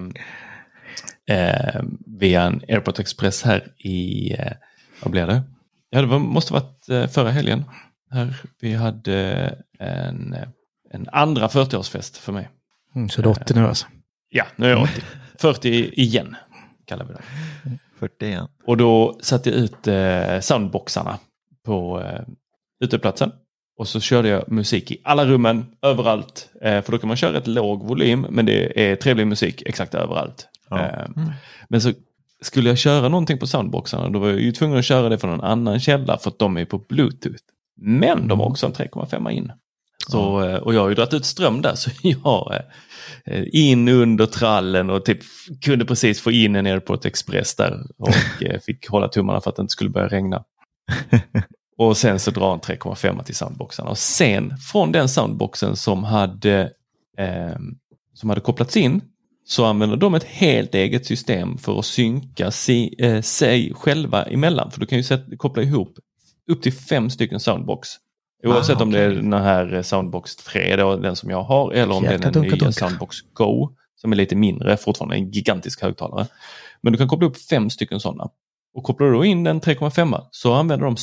via en AirPod Express här i, vad blev det? Ja, det måste varit förra helgen. Här vi hade en andra 40-årsfest för mig. Så du är 80 nu alltså? Ja, nu är jag 80. 40 igen kallar vi det. 40 igen. Och då satte jag ut soundboxarna på uteplatsen. Och så körde jag musik i alla rummen, överallt. För då kan man köra ett låg volym, men det är trevlig musik exakt överallt. Ja. Men så skulle jag köra någonting på soundboxarna, då var jag ju tvungen att köra det från en annan källa för att de är på Bluetooth. Men de har också en 3,5 in. Så, och jag har ju dragit ut ström där, så jag in under trallen och typ kunde precis få in en AirPod Express där och fick hålla tummarna för att det inte skulle börja regna. Och sen så drar en 3,5 till soundboxarna. Och sen från den soundboxen som hade kopplats in så använder de ett helt eget system för att synka sig själva emellan. För du kan ju koppla ihop upp till 5 stycken soundbox. Oavsett om det är den här Soundbox 3, då, den som jag har, eller om det är den nya Soundbox Go som är lite mindre, fortfarande en gigantisk högtalare. Men du kan koppla upp 5 stycken sådana. Och kopplar du då in den 3,5 så använder de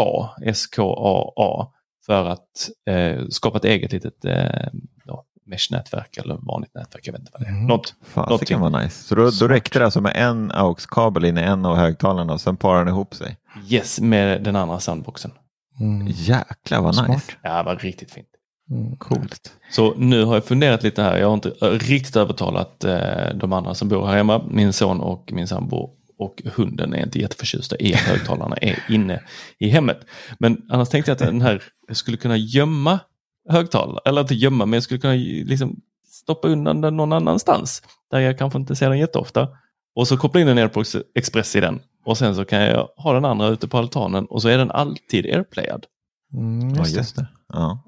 SKAA för att skapa ett eget litet mesh-nätverk eller vanligt nätverk, jag vet inte vad det är. Det kan vara nice. Så då räckte det alltså med en AUX-kabel in i en av högtalarna och sen parar den ihop sig? Yes, med den andra soundboxen. Jäklar vad nice. Ja, det var riktigt fint. Coolt. Så nu har jag funderat lite här. Jag har inte riktigt övertalat de andra som bor här hemma. Min son och min sambo och hunden är inte jätteförtjusta i att högtalarna är inne i hemmet. Men annars tänkte jag att den här skulle kunna gömma högtalare. Eller inte gömma, men jag skulle kunna liksom stoppa undan den någon annanstans. Där jag kanske inte ser den jätteofta. Och så koppla in den AirPod Express i den. Och sen så kan jag ha den andra ute på altanen. Och så är den alltid airplayad. Just det. Ja.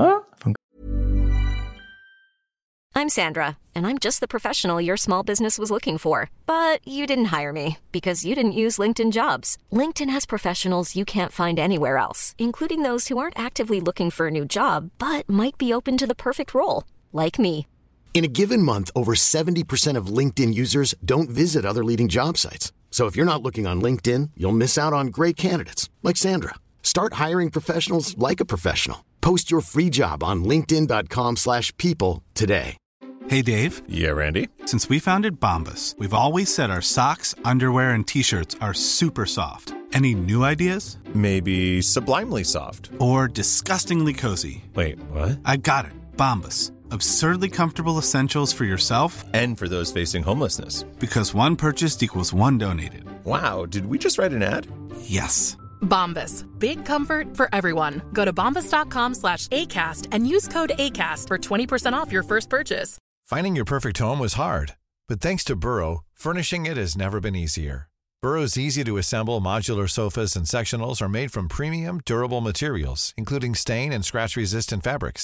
I'm Sandra, and I'm just the professional your small business was looking for. But you didn't hire me because you didn't use LinkedIn Jobs. LinkedIn has professionals you can't find anywhere else, including those who aren't actively looking for a new job, but might be open to the perfect role, like me. In a given month, over 70% of LinkedIn users don't visit other leading job sites. So if you're not looking on LinkedIn, you'll miss out on great candidates like Sandra. Start hiring professionals like a professional. Post your free job on linkedin.com/people today. Hey, Dave. Yeah, Randy. Since we founded Bombas, we've always said our socks, underwear, and T-shirts are super soft. Any new ideas? Maybe sublimely soft. Or disgustingly cozy. Wait, what? I got it. Bombas. Absurdly comfortable essentials for yourself and for those facing homelessness. Because one purchased equals one donated. Wow, did we just write an ad? Yes. Bombas. Big comfort for everyone. Go to bombas.com/ACAST and use code ACAST for 20% off your first purchase. Finding your perfect home was hard, but thanks to Burrow, furnishing it has never been easier. Burrow's easy-to-assemble modular sofas and sectionals are made from premium, durable materials, including stain and scratch-resistant fabrics.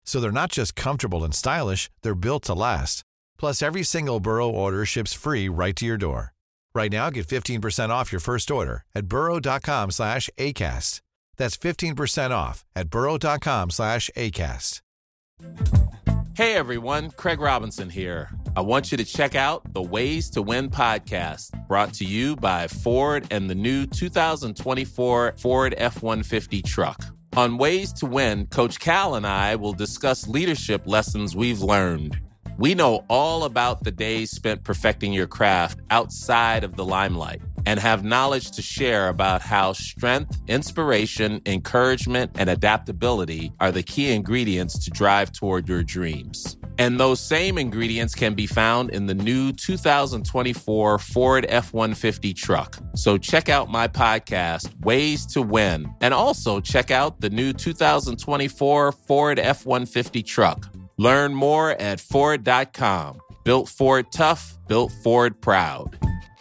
So they're not just comfortable and stylish, they're built to last. Plus, every single Burrow order ships free right to your door. Right now, get 15% off your first order at burrow.com/ACAST. That's 15% off at burrow.com/ACAST. Hey everyone, Craig Robinson here. I want you to check out the Ways to Win podcast, brought to you by Ford and the new 2024 Ford F-150 truck. On Ways to Win, Coach Cal and I will discuss leadership lessons we've learned. We know all about the days spent perfecting your craft outside of the limelight and have knowledge to share about how strength, inspiration, encouragement, and adaptability are the key ingredients to drive toward your dreams. And those same ingredients can be found in the new 2024 Ford F-150 truck. So check out my podcast, Ways to Win, and also check out the new 2024 Ford F-150 truck. Learn more at Ford.com. Built Ford tough, built Ford proud.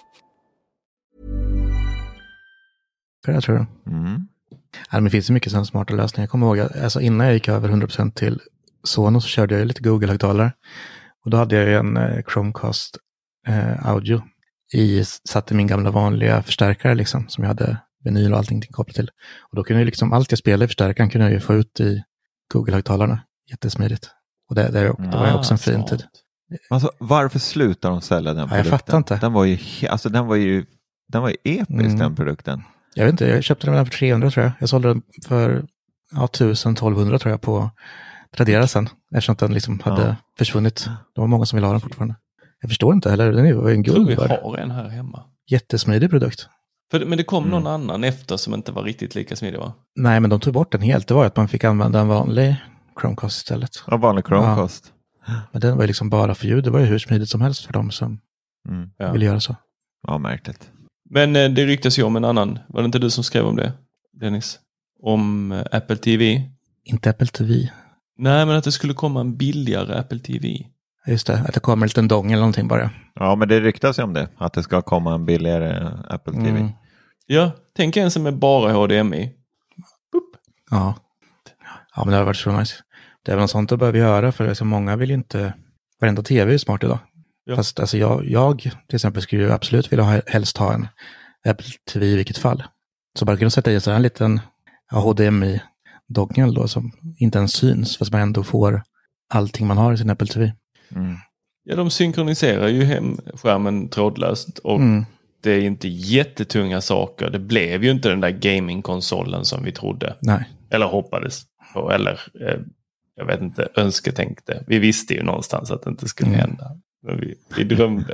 Jag tror det. Ja, men det finns ju mycket sådana smarta lösningar. Jag kommer ihåg, alltså innan jag gick över 100% till Sonos så körde jag lite Google-högtalare. Och då hade jag ju en Chromecast audio satt i min gamla vanliga förstärkare liksom, som jag hade vinyl och allting kopplat till. Och då kunde jag liksom, allt jag spelade i förstärkaren kunde jag ju få ut i Google-högtalarna. Jättesmidigt. Och det var ju också en fin tid. Alltså, varför slutar de sälja den produkten? Jag fattar inte. Den var ju episk, den produkten. Jag vet inte, jag köpte den för 300 tror jag. Jag sålde den för 1000-1200 tror jag på Tradera sen. Eftersom den liksom hade försvunnit. Det var många som ville ha den fortfarande. Jag förstår inte heller, den var en guld. Vi har en här hemma. Jättesmidig produkt. Men det kom någon annan efter som inte var riktigt lika smidig, va? Nej, men de tog bort den helt. Det var ju att man fick använda en vanlig Chromecast istället. Ja, vanlig Chromecast. Ja. Men den var ju liksom bara för ljud. Det var ju hur smidigt som helst för dem som ville göra så. Ja, märkligt. Men det ryktas ju om en annan. Var det inte du som skrev om det, Dennis? Om Apple TV? Inte Apple TV. Nej, men att det skulle komma en billigare Apple TV. Just det, att det kommer en liten dong eller någonting bara. Ja, men det ryktas ju om det. Att det ska komma en billigare Apple TV. Ja, tänk en som är bara HDMI. Boop. Ja, men det har varit så nice. Det är väl något sånt att behöver göra, för alltså, många vill ju inte... Varenda tv är smart idag. Ja. Fast alltså, jag till exempel skulle ju absolut vilja helst ha en Apple TV i vilket fall. Så bara kunna sätta i så här en liten HDMI-dongel då som inte ens syns, fast man ändå får allting man har i sin Apple TV. Ja, de synkroniserar ju hem skärmen trådlöst och det är inte jättetunga saker. Det blev ju inte den där gamingkonsolen som vi trodde. Nej. Eller hoppades på, eller jag vet inte, önsketänkte. Vi visste ju någonstans att det inte skulle hända. Men vi drömde.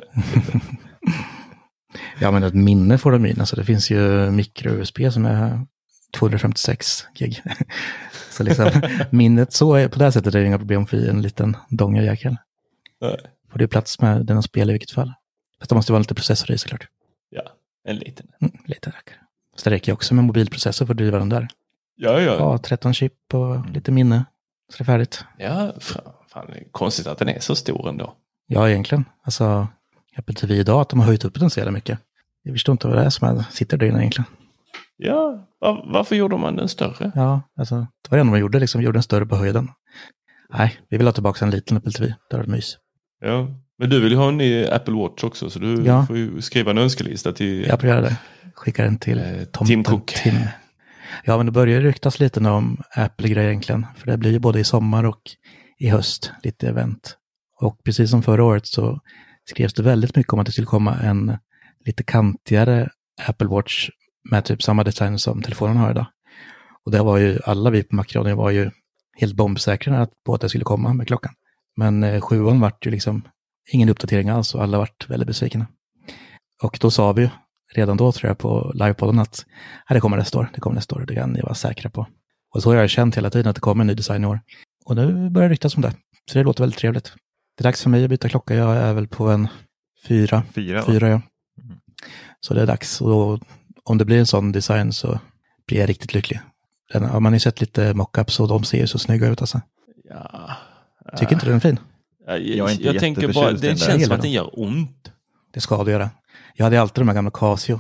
Ja, men ett minne får de in. Alltså, det finns ju micro-USB som är 256 gig. Så liksom, minnet så är, på det här sättet är det inga problem för en liten dongeljäkel. Får det plats med den att spela i vilket fall. Fast det måste vara lite processor i såklart. Ja, en liten. Lite rackare. Så det räcker också med mobilprocessor för att driva den där. Ja. 13 chip och lite minne. Så det är färdigt. Ja, fan, det är konstigt att den är så stor ändå. Ja, egentligen. Alltså, Apple TV idag, att de har höjt upp den så jävla mycket. Jag förstår inte vad det är som sitter där inne egentligen. Ja, varför gjorde man den större? Ja, alltså, det var det enda de gjorde, liksom, gjorde den större på höjden. Nej, vi vill ha tillbaka en liten Apple TV. Det är mys. Ja, men du vill ju ha en ny Apple Watch också, så du får ju skriva en önskelista till... Jag får göra det. Skicka den till Tim Cook. Ja, men det börjar ryktas lite nu om Apple-grejer egentligen. För det blir ju både i sommar och i höst lite event. Och precis som förra året så skrevs det väldigt mycket om att det skulle komma en lite kantigare Apple Watch med typ samma design som telefonen har idag. Och det var ju, alla vi på Macron var ju helt bombsäkra på att det skulle komma med klockan. Men 7:an vart ju liksom ingen uppdatering alls och alla vart väldigt besvikna. Och då sa vi ju redan då, tror jag, på livepodden att det kommer nästa år, det kan ni vara säkra på. Och så har jag känt hela tiden att det kommer en ny design i år. Och nu börjar det ryktas om det. Så det låter väldigt trevligt. Det är dags för mig att byta klocka. Jag är väl på en 4, ja. Så det är dags. Och om det blir en sån design så blir jag riktigt lycklig. Man har ju sett lite mockups och de ser ju så snygga ut alltså. Ja. Tycker inte den är fin? Jag tänker bara, det känns som att den gör ont. Det ska det göra. Jag hade alltid de här gamla Casio.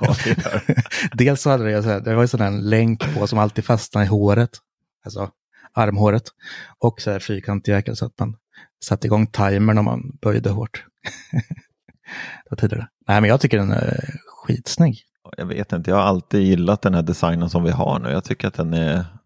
Dels så hade det var ju sån här länk på som alltid fastnade i håret. Alltså, armhåret. Och så här fyrkantig jäkel så att man satte igång timern om man böjde hårt. Det var tidigare. Nej, men jag tycker den är skitsnygg. Jag vet inte, jag har alltid gillat den här designen som vi har nu. Jag tycker att den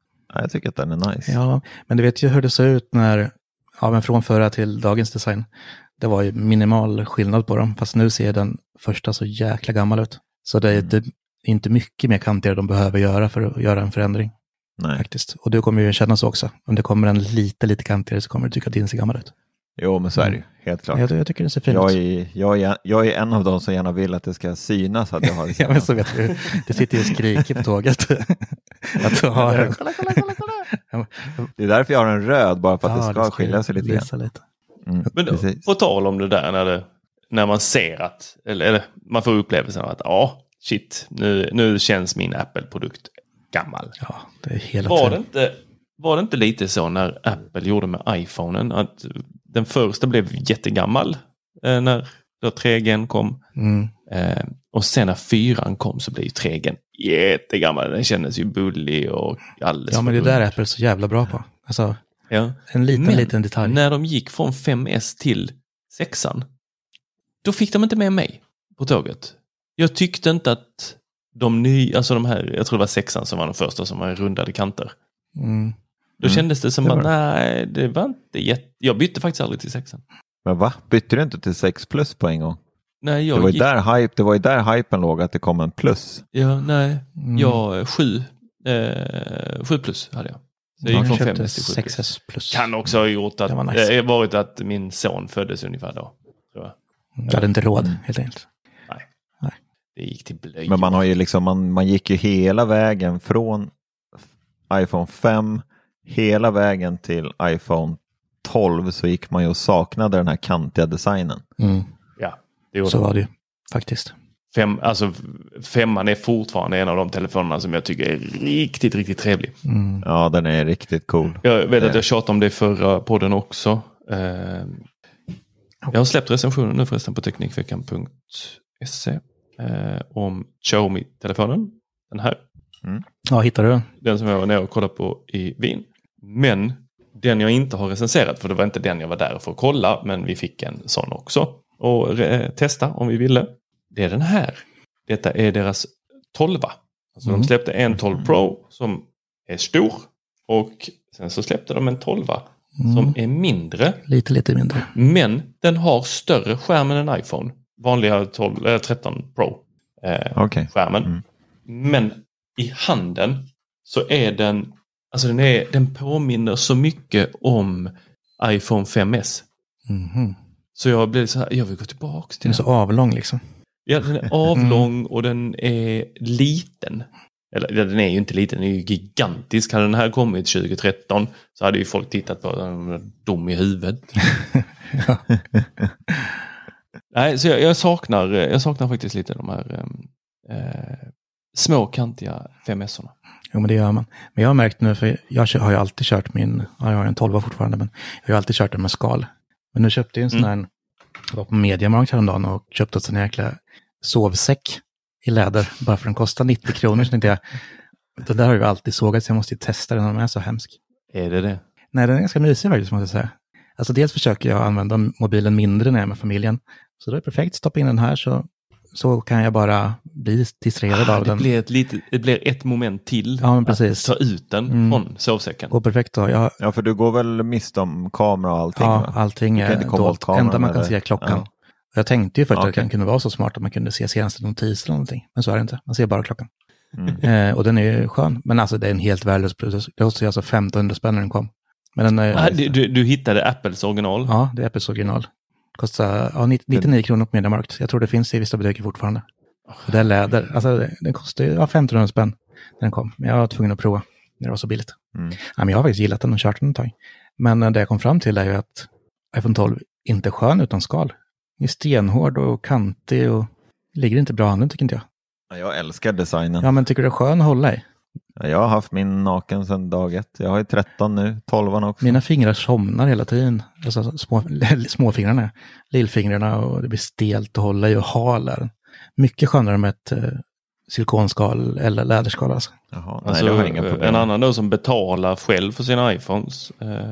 är nice. Ja, men du vet ju hur det såg ut när, men från förra till dagens design. Det var ju minimal skillnad på dem. Fast nu ser den första så jäkla gammal ut. Så det är inte mycket mer kantigare de behöver göra för att göra en förändring. Nej. Faktiskt. Och du kommer ju känna så också. Om det kommer en lite kantigare så kommer du tycka att din ser gammal ut. Jo, men så är det ju. Helt klart. Jag tycker det ser fint ut. Jag är en av dem som gärna vill att det ska synas att jag har det. Ja, men så vet du. Det sitter ju och skriker på tåget. Att du har... Kolla. Det är därför jag har en röd, bara för att det ska skilja sig lite grann. Lite. Men då, på tal om det där när man ser att, eller man får upplevelsen av att shit, nu känns min Apple-produkt gammal. Ja, det är hela tiden. Var det inte lite så när Apple gjorde med iPhonen att den första blev jättegammal när 3G kom. Och sen när 4 kom så blev 3G jättegammal. Den kändes ju bullig och alldeles. Ja, men det där är Apple så jävla bra på. Alltså, en liten detalj. När de gick från 5S till 6an, då fick de inte med mig på tåget. Jag tyckte inte att de här, jag tror det var 6an som var den första som var rundade kanter. Då kändes det som att nej, det var inte jag bytte faktiskt aldrig till 6an. Men va? Bytte du inte till 6 plus på en gång? Nej, det var ju där hypen låg, att det kom en plus. Ja, nej. Jag 7 plus hade jag. Så jag gick från 5 till 6S plus. Kan också ha gjort att det varit att min son föddes ungefär då, tror jag. Jag hade inte råd, helt enkelt. Nej. Det gick till blöj. Men man har ju liksom, man gick ju hela vägen från iPhone 5 hela vägen till iPhone 12, så gick man ju och saknade den här kantiga designen. Ja, det så var det ju faktiskt. 5an är fortfarande en av de telefonerna som jag tycker är riktigt, riktigt trevlig. Ja, den är riktigt cool. Jag vet att jag tjatade om det förra podden också. Jag har släppt recensionen nu förresten på teknikveckan.se om Xiaomi-telefonen. Den här. Ja, hittar du den? Den som jag var nere och kollade på i Wien. Men den jag inte har recenserat, för det var inte den jag var där för att kolla, men vi fick en sån också och testa om vi ville. Det är den här. Detta är deras 12. Alltså de släppte en 12 Pro som är stor, och sen så släppte de en 12 som är mindre. Lite mindre. Men den har större skärm än en iPhone. Vanliga 13 Pro skärmen. Men i handen så är den, alltså den påminner så mycket om iPhone 5S. Så jag blev så här, jag vill gå tillbaka till den. Den är så avlång liksom. Ja, den är avlång och den är liten. Eller den är ju inte liten, den är ju gigantisk. Hade den här kommit 2013 så hade ju folk tittat på den dum i huvudet. Nej, så jag saknar faktiskt lite de här små kantiga 5S-orna. Jo, men det gör man. Men jag har märkt nu, för jag har ju alltid kört jag har en 12 fortfarande, men jag har ju alltid kört den med skal. Men nu köpte jag en sån här, jag var på Mediamarkt häromdagen och köpte en sån här jäkla sovsäck i läder, bara för den kostar 90 kronor. Så tänkte jag, det där har ju alltid sågat, så jag måste ju testa den, den är så hemsk. Är det? Nej, den är ganska mysig faktiskt, måste jag säga. Alltså dels försöker jag använda mobilen mindre när jag är med familjen. Så det är perfekt, stoppa in den här så kan jag bara bli distraherad av den. Det blir ett moment till precis. Att ta ut den från sovsäcken. Och perfekt då. Ja, för du går väl miste om kamera och allting? Ja, allting är dolt. Enda man kan se klockan. Ja. Jag tänkte ju först att den kunde vara så smart att man kunde se senaste notis eller någonting. Men så är det inte. Man ser bara klockan. Och den är ju skön. Men alltså det är en helt värdelös produkt. Det kostade alltså 1500 spänn när den kom. Men den är, du hittade Apples original? Ja, det är Apples original. Kostar 99 kronor på Mediamarkt. Jag tror det finns i vissa butiker fortfarande. Och det är läder. Alltså den kostar ju 1500 spänn när den kom. Men jag var tvungen att prova när det var så billigt. Ja, men jag har faktiskt gillat den och kört den ett tag. Men det jag kom fram till är ju att iPhone 12 inte är skön utan skal. Den är stenhård och kantig och ligger inte bra i handen, tycker inte jag. Jag älskar designen. Ja, men tycker du det är skön att hålla i? Jag har haft min naken sedan dag 1. Jag har ju 13 nu, 12 också. Mina fingrar somnar hela tiden. Alltså småfingrarna, lillfingrarna, och det blir stelt att hålla i och hala den. Mycket skönare med ett silikonskal eller läderskal alltså. Jaha, Alltså, nej, det har inga problem. en annan då som betalar själv för sina iPhones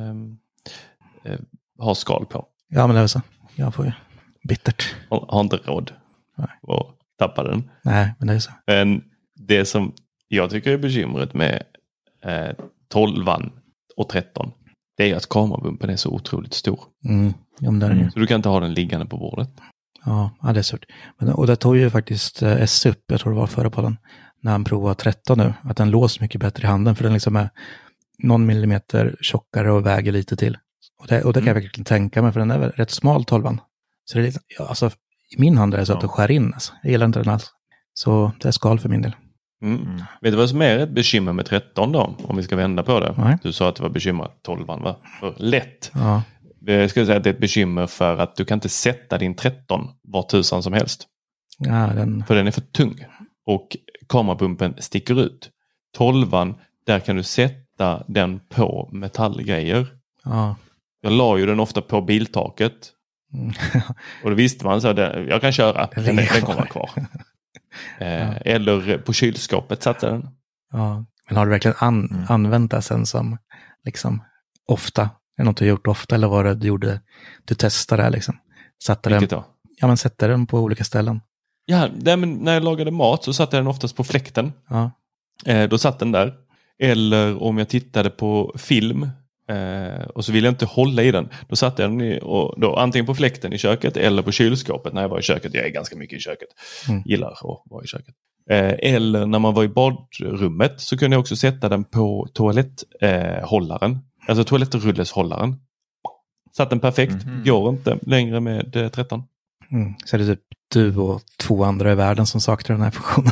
har skal på. Ja, men det är så. Jag får ju bittert. Har inte råd att tappa den. Nej, men det är så. Men det som jag tycker är bekymret med 12 och 13, det är att kamerabumpen är så otroligt stor. Ja, men där är det. Så du kan inte ha den liggande på bordet. Ja, det är surt. Och det tog ju faktiskt S upp, jag tror det var förra på den, när han provade 13 nu, att den låser mycket bättre i handen, för den liksom är någon millimeter tjockare och väger lite till. Och det kan jag verkligen tänka mig, för den är väl rätt smal 12. Så det är lite, alltså i min hand är det så att det skär in. Alltså. Jag gillar inte den alls. Så det är skal för min del. Vet du vad som är ett bekymmer med 13 då? Om vi ska vända på det. Nej. Du sa att det var bekymmer 12 va? För lätt. Ja. Jag skulle säga att det är ett bekymmer för att du kan inte sätta din 13 var tusan som helst. Ja, För den är för tung. Och kamerabumpen sticker ut. 12, där kan du sätta den på metallgrejer. Ja. Jag la ju den ofta på biltaket. Och då visste man så att jag kan köra. Den kommer kvar. Eller på kylskåpet satte den. Ja. Men har du verkligen använt det sen som liksom ofta? Är det något du gjort ofta, eller var det du gjorde? Du testade det liksom. Satte den, då? Ja, men sätter den på olika ställen. Ja, men när jag lagade mat så satte jag den oftast på fläkten. Ja. Då satt den där. Eller om jag tittade på film och så ville jag inte hålla i den. Då satte jag den då antingen på fläkten i köket eller på kylskåpet när jag var i köket. Jag är ganska mycket i köket. Gillar att vara i köket. Eller när man var i badrummet så kunde jag också sätta den på toaletthållaren. Alltså toalettrulleshållaren. Satt den perfekt. Går inte längre med 13. Så är det typ du och 2 andra i världen som saknar den här funktionen.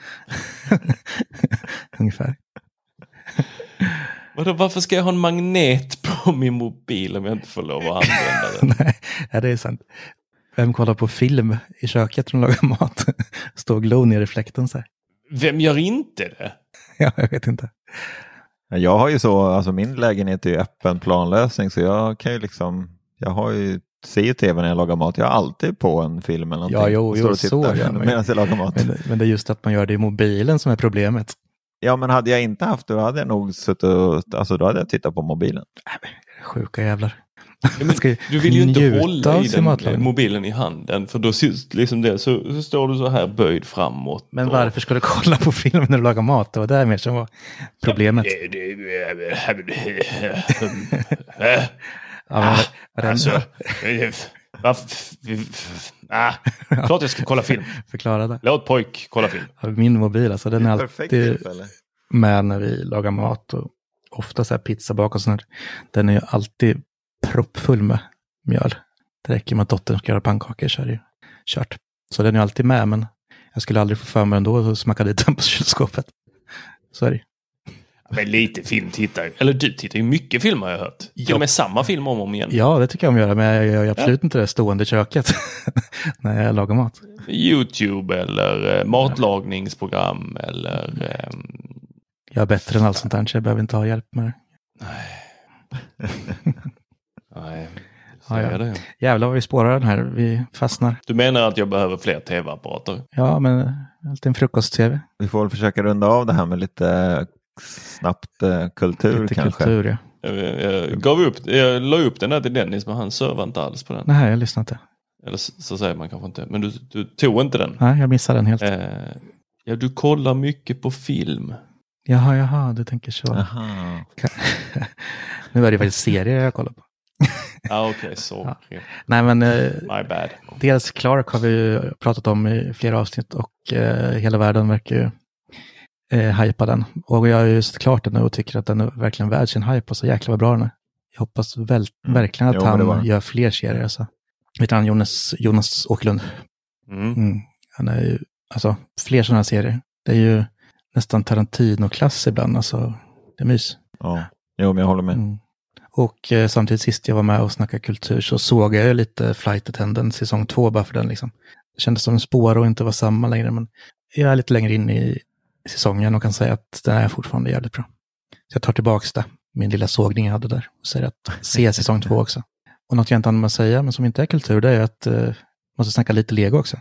Ungefär. Varför ska jag ha en magnet på min mobil om jag inte får lov att använda den? Nej, det är sant. Vem kollar på film i köket när de lagar mat? Står och glor ner i fläkten så här. Vem gör inte det? Ja, jag vet inte. Jag har ju så, alltså min lägenhet är ju öppen planlösning, så jag kan ju liksom, ser ju tv när jag lagar mat. Jag har alltid på en film eller någonting. Ja, så medan jag lagar mat. Men det är just att man gör det i mobilen som är problemet. Ja, men hade jag inte haft det, då hade jag nog då hade jag tittat på mobilen. Sjuka jävlar. Ja, men du vill ju inte hålla i den mobilen i handen, för då liksom det, så står du så här böjd framåt. Men varför ska du kolla på film när du lagar mat? Det var där mer som var problemet. Klart jag ska kolla film. Förklara det. Låt pojk kolla film. Min mobil, alltså den är alltid tillfälle med när vi lagar mat och ofta så här pizza bak och sånt. Den är ju alltid proppfull med mjöl. Det räcker med att dottern ska göra pannkakor så är det ju kört. Så den är alltid med, men jag skulle aldrig få för mig ändå att smacka dit den på kylskåpet. Så är det. Men lite film eller du tittar ju mycket film har jag hört. Till och med samma film om och om igen. Ja, det tycker jag om att göra, men jag gör absolut inte det stående i köket när jag lagar mat. YouTube eller matlagningsprogram eller... Jag är bättre än allt sånt här, så jag behöver inte ha hjälp med det. Nej. Ja. Jävlar vad vi spårar den här, vi fastnar. Du menar att jag behöver fler tv-apparater? Ja, men alltid en frukost-tv. Vi får väl försöka runda av det här med lite snabbt kultur lite kanske. Kultur, ja. Jag la upp den där till Dennis, men han servade inte alls på den. Nej, jag lyssnade inte. Eller så säger man kanske inte. Men du tog inte den. Nej, jag missade den helt. Ja, du kollar mycket på film. Jaha, du tänker så. Nu är det faktiskt serier jag kollar på. Okej, så. Ja. Nej, men my bad. Dels Clark har vi ju pratat om i flera avsnitt och hela världen verkar ju hypa den. Och jag har ju sett klart den nu och tycker att den är verkligen värd sin hype och så jäkla vad bra den är. Jag hoppas verkligen att han gör fler serier. Så. Vet han Jonas Åkerlund? Han är ju, alltså fler sådana här serier. Det är ju nästan Tarantino-klass ibland, alltså det är mys. Ja, men jag håller med. Och samtidigt sist jag var med och snackade kultur så såg jag ju lite Flight Attendant säsong 2 bara för den liksom. Det kändes som en spår och inte var samma längre, men jag är lite längre in i säsongen och kan säga att den är fortfarande jävligt bra. Så jag tar tillbaka det, min lilla sågning jag hade där och säger att se säsong 2 också. Och något jag inte annan att säga, men som inte är kultur, det är att måste snacka lite Lego också.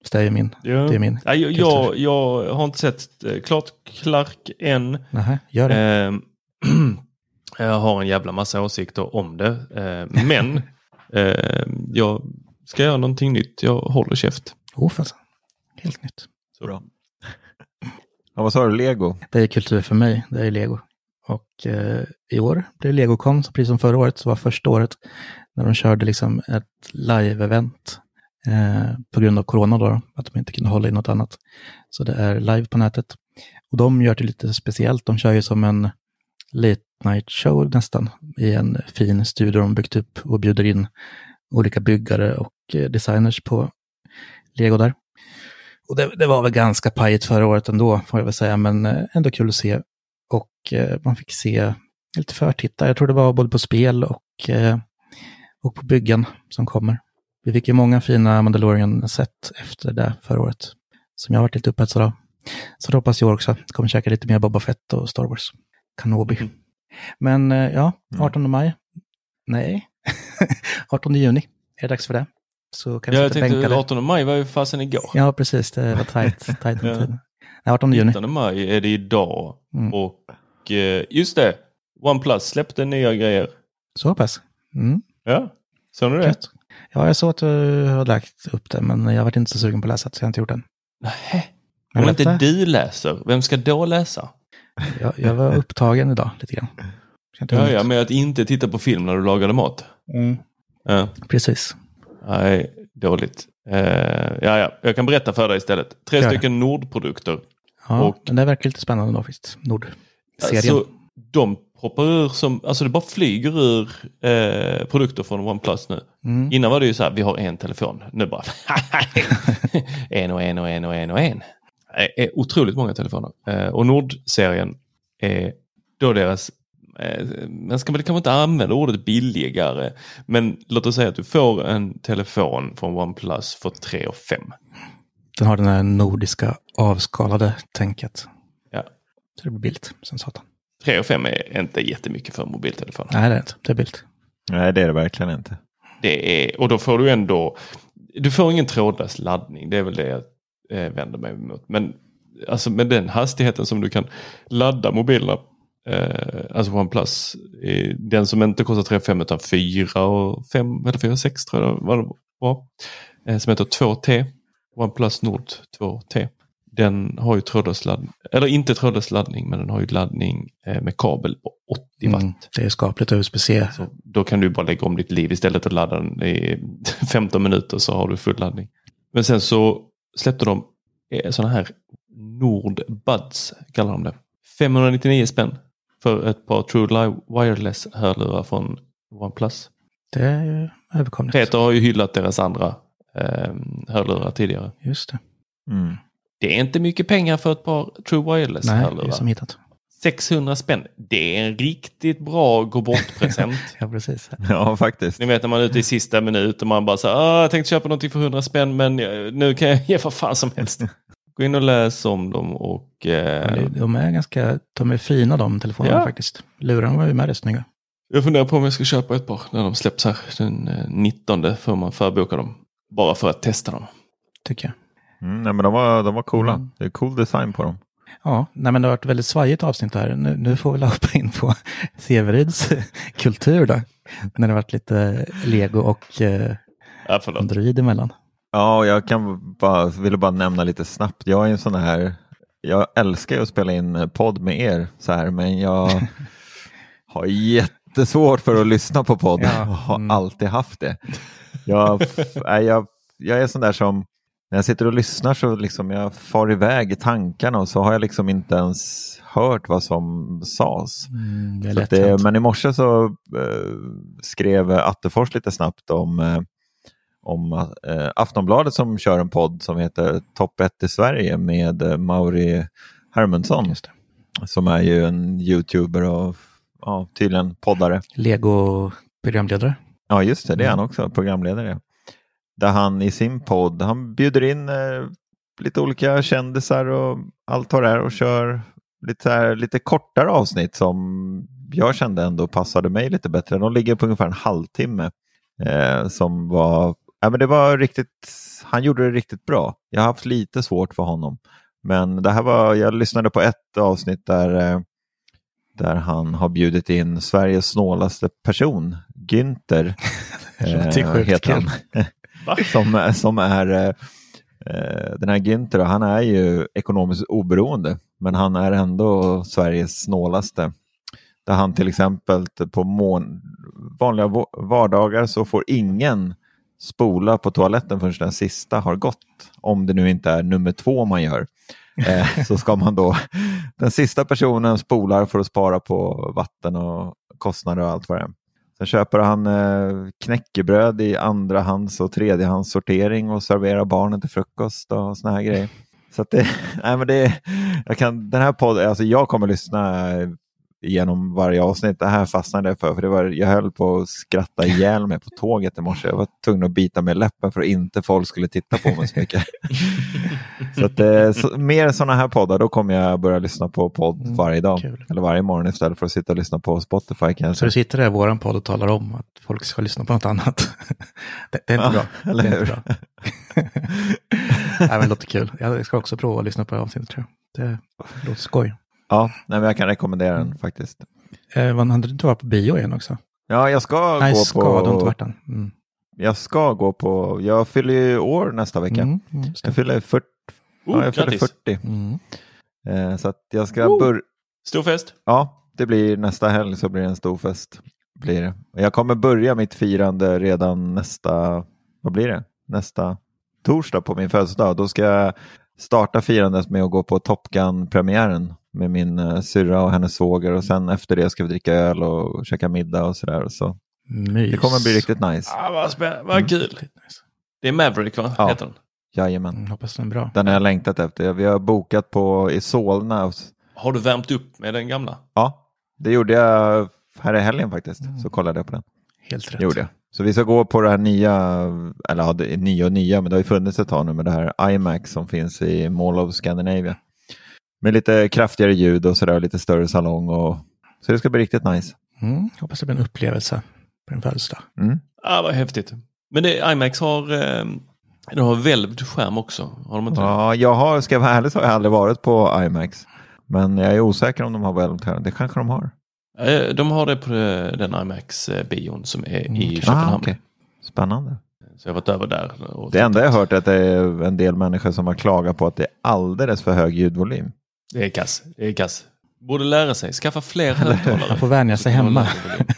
Så det är min. Ja. Det är min jag har inte sett klart Clark än. Nähä, gör det. Jag har en jävla massa åsikter om det. Men jag ska göra någonting nytt. Jag håller käft. Alltså. Helt nytt. Så bra. Ja, vad sa du? Lego? Det är kultur för mig. Det är Lego. Och i år blev LegoCon, så precis som förra året, så var första året när de körde liksom ett live-event på grund av corona då, att de inte kunde hålla i något annat. Så det är live på nätet. Och de gör det lite speciellt. De kör ju som en late night show nästan i en fin studio de byggt upp och bjuder in olika byggare och designers på Lego där. Och det var väl ganska pajigt förra året ändå, får jag väl säga, men ändå kul att se. Och man fick se lite förtitta. Jag tror det var både på spel och på byggen som kommer. Vi fick ju många fina Mandalorian-set efter det förra året, som jag har varit lite upphetsad av. Så det hoppas jag också. Kommer käka lite mer Boba Fett och Star Wars. Kenobi. Men 18 maj. Nej. 18 juni. Är det dags för det? Så kan jag tänkte 18 maj var ju fasen igår. Ja, precis. Det var tajt ja. Nej, 18 juni. 19 maj är det idag. Och just det. OnePlus släppte nya grejer. Så pass. Ja, såg du det? Ja, jag såg att du har lagt upp det, men jag var inte så sugen på att läsa det, så jag har inte gjort den. Nej. Om inte du läser, vem ska då läsa? Jag var upptagen idag lite grann. Ja, men att inte titta på film när du lagade mat. Ja. Precis. Nej, dåligt. Jag kan berätta för dig istället. 3 stycken Nord-produkter. Ja, men det verkar lite spännande då faktiskt. Nord-serien. Alltså, de proppar ur alltså det bara flyger ur produkter från OnePlus nu. Innan var det ju så här, vi har en telefon. Nu bara en. Otroligt många telefoner. Och Nord-serien är då deras man ska väl kanske inte använda ordet billigare, men låt oss säga att du får en telefon från OnePlus för 3 500. Den har den här nordiska avskalade tänket. Ja. Så det blir billigt, sen satan. 3 500 är inte jättemycket för en mobiltelefon. Nej, det är inte. Det är billigt. Nej, det är det verkligen inte. Och då får du ändå, du får ingen trådlös laddning. Det är väl det jag vänder mig emot. Men alltså med den hastigheten som du kan ladda mobilerna, alltså OnePlus, den som inte kostar 3 500 utan 4 och 5 eller 4 6 tror jag var det var, som heter 2T, OnePlus Nord 2T. Den har ju trådlös laddning, eller inte trådlös laddning, men den har ju laddning med kabel på 80 watt. Det är skapligt USB-C. Så då kan du bara lägga om ditt liv istället och ladda den i 15 minuter, så har du full laddning. Men sen så släppte de såna här Nord Buds, kallar de det. 599 spänn för ett par True Wireless hörlurar från OnePlus. Det är ju överkomligt. Peter har ju hyllat deras andra hörlurar tidigare. Just det. Det är inte mycket pengar för ett par True Wireless hörlurar. Nej, det är som hittat. 600 spänn. Det är en riktigt bra gå-bort-present. Ja, precis. Ja, faktiskt. Ni vet när man är ute i sista minut och man bara så jag tänkte köpa någonting för 100 spänn, men nu kan jag ge vad fan som helst. Gå in och läs om dem och... De är fina, de telefonerna faktiskt. Lurarna var ju med det snygga. Jag funderar på om jag ska köpa ett par när de släpps här den 19, för man förboka dem. Bara för att testa dem. Tycker jag. Nej, men de var coola. Det är cool design på dem. Ja, nej, men det har varit väldigt svajigt avsnitt här. Nu får vi hoppa in på Severids kultur då. När det har varit lite Lego och Android emellan. Ja, jag ville bara nämna lite snabbt. Jag är en sån här, jag älskar ju att spela in podd med er så här, men jag har jättesvårt för att lyssna på podd. Jag har alltid haft det. Jag är sån där som, när jag sitter och lyssnar så liksom jag far iväg i tankarna och så har jag liksom inte ens hört vad som sades. Men i morse så skrev Attefors lite snabbt om Aftonbladet som kör en podd som heter Topp 1 i Sverige med Mauri Hermundsson. Just det. Som är ju en YouTuber och tydligen poddare. Lego-programledare. Ja, just det. Det är han också, programledare. Där han i sin podd, han bjuder in lite olika kändisar och allt vad det är och kör lite kortare avsnitt som jag kände ändå passade mig lite bättre. De ligger på ungefär en halvtimme som var Ja, men det var riktigt, han gjorde det riktigt bra. Jag har haft lite svårt för honom. Men det här var, jag lyssnade på ett avsnitt där han har bjudit in Sveriges snålaste person, Günther heter han. som är den här Günther, han är ju ekonomiskt oberoende, men han är ändå Sveriges snålaste. Där han till exempel på vanliga vardagar så får ingen spola på toaletten förrän den sista har gått. Om det nu inte är nummer 2 man gör. Så ska man då, den sista personen spolar för att spara på vatten och kostnader och allt vad det är. Sen köper han knäckebröd i andrahands och tredjehands sortering och serverar barnen till frukost och såna här grejer. Så att den här podden, alltså jag kommer lyssna genom varje avsnitt. Det här fastnade jag för jag höll på att skratta ihjäl mig på tåget i morse. Jag var tvungen att bita med läppen för att inte folk skulle titta på mig så mycket. Så att mer sådana här poddar, då kommer jag börja lyssna på podd varje dag. Kul. Eller varje morgon istället för att sitta och lyssna på Spotify kanske. Så du sitter där i våran podd och talar om att folk ska lyssna på något annat. Det är inte bra. Eller hur? Inte bra. Nej, men det låter kul. Jag ska också prova att lyssna på avsnittet, tror jag. Det låter skoj. Ja, men jag kan rekommendera den faktiskt. Hade du inte varit på bio igen också? Ja, jag ska gå på... Du inte varit den. Mm. Jag ska gå på... Jag fyller ju år nästa vecka. Jag fyller 40. Jag fyller 40. Så att jag ska Stor fest. Ja, det blir nästa helg så blir det en stor fest. Blir det. Jag kommer börja mitt firande redan nästa torsdag på min födelsedag. Då ska jag starta firandet med att gå på Top Gun-premiären med min syrra och hennes svåger, och sen efter det ska vi dricka öl och käka middag och sådär. Så det kommer bli riktigt nice. Vad kul. Det är Maverick, va? Ja. Heter den? Jajamän. Hoppas den är bra. Den har jag längtat efter. Vi har bokat i Solna. Har du värmt upp med den gamla? Ja, det gjorde jag här i helgen faktiskt. Så kollade jag på den. Helt rätt. Gjorde jag. Så vi ska gå på det här nya, eller ja, det är nya, men det har ju funnits ett tag nu med det här IMAX som finns i Mall of Scandinavia. Med lite kraftigare ljud och sådär, lite större salong. Så det ska bli riktigt nice. Hoppas det blir en upplevelse på en födelsedag. Ja, vad häftigt. Men IMAX har välvd skärm också. Har de inte det? Ja, ska jag vara ärlig så har jag aldrig varit på IMAX. Men jag är osäker om de har välvd skärm. Det kanske de har. De har det på den IMAX-bion som är i Köpenhamn. Okay. Spännande. Så jag har varit över där. Det enda jag har hört är att det är en del människor som har klagat på att det är alldeles för hög ljudvolym. Det är kass. Borde lära sig. Skaffa fler högtalare. Man får vänja sig hemma.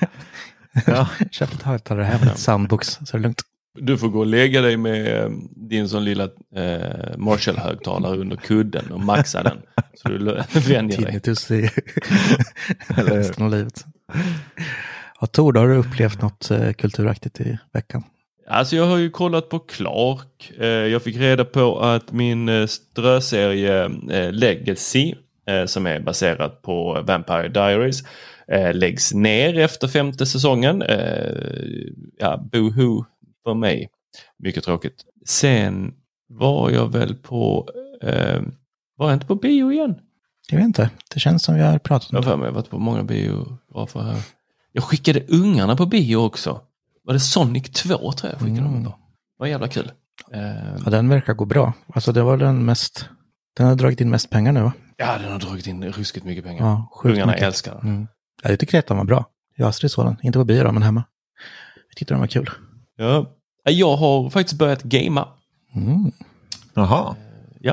Köp ett högtalare hem, ett soundbox, så är det lugnt. Du får gå och lägga dig med din sån lilla Marshall-högtalare under kudden och maxa den. Så du vänjer dig. Tinnitus i resten av livet. Ja, Tor, har du upplevt något kulturaktigt i veckan? Alltså jag har ju kollat på Clark. Jag fick reda på att min ströserie Legacy, som är baserad på Vampire Diaries, läggs ner efter 5:e säsongen. Boohoo för mig. Mycket tråkigt. Sen var jag väl på... var jag inte på bio igen? Jag vet inte. Det känns som vi har pratat om det. Jag har varit på många biografer här. Jag skickade ungarna på bio också. Var det Sonic 2 tror jag skickade dem på. Det var jävla kul. Ja, den verkar gå bra. Alltså det var den har dragit in mest pengar nu, va? Ja, den har dragit in ruskigt mycket pengar. Ja, ungarna mycket. Älskar den. Ja, jag tycker att den var bra. Jag har sett sådan. Inte på bio då, men hemma. Jag tyckte den var kul. Ja. Jag har faktiskt börjat gamea. Jaha. Ja.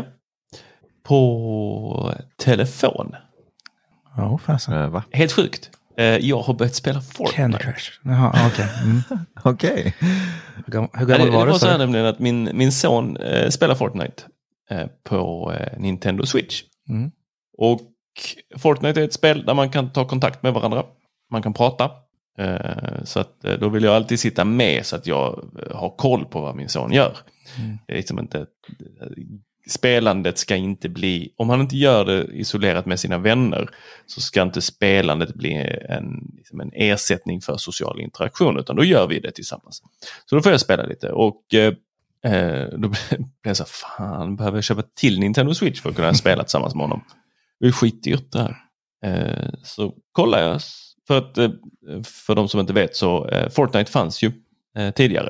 På telefon. Ja, fasen. Va? Helt sjukt. Jag har börjat spela Fortnite. Candy Crush. Jaha, okej. Okej. Hur gammal var det? Det var så här nämligen att min son spelar Fortnite på Nintendo Switch. Och Fortnite är ett spel där man kan ta kontakt med varandra. Man kan prata. Så att då vill jag alltid sitta med så att jag har koll på vad min son gör. Det är liksom inte... Spelandet ska inte bli... Om han inte gör det isolerat med sina vänner så ska inte spelandet bli en ersättning för social interaktion, utan då gör vi det tillsammans. Så då får jag spela lite och då blir jag så fan, behöver jag köpa till Nintendo Switch för att kunna spela tillsammans med honom. Det är skitdyrt det här. Så kollar jag, för att för de som inte vet så Fortnite fanns ju tidigare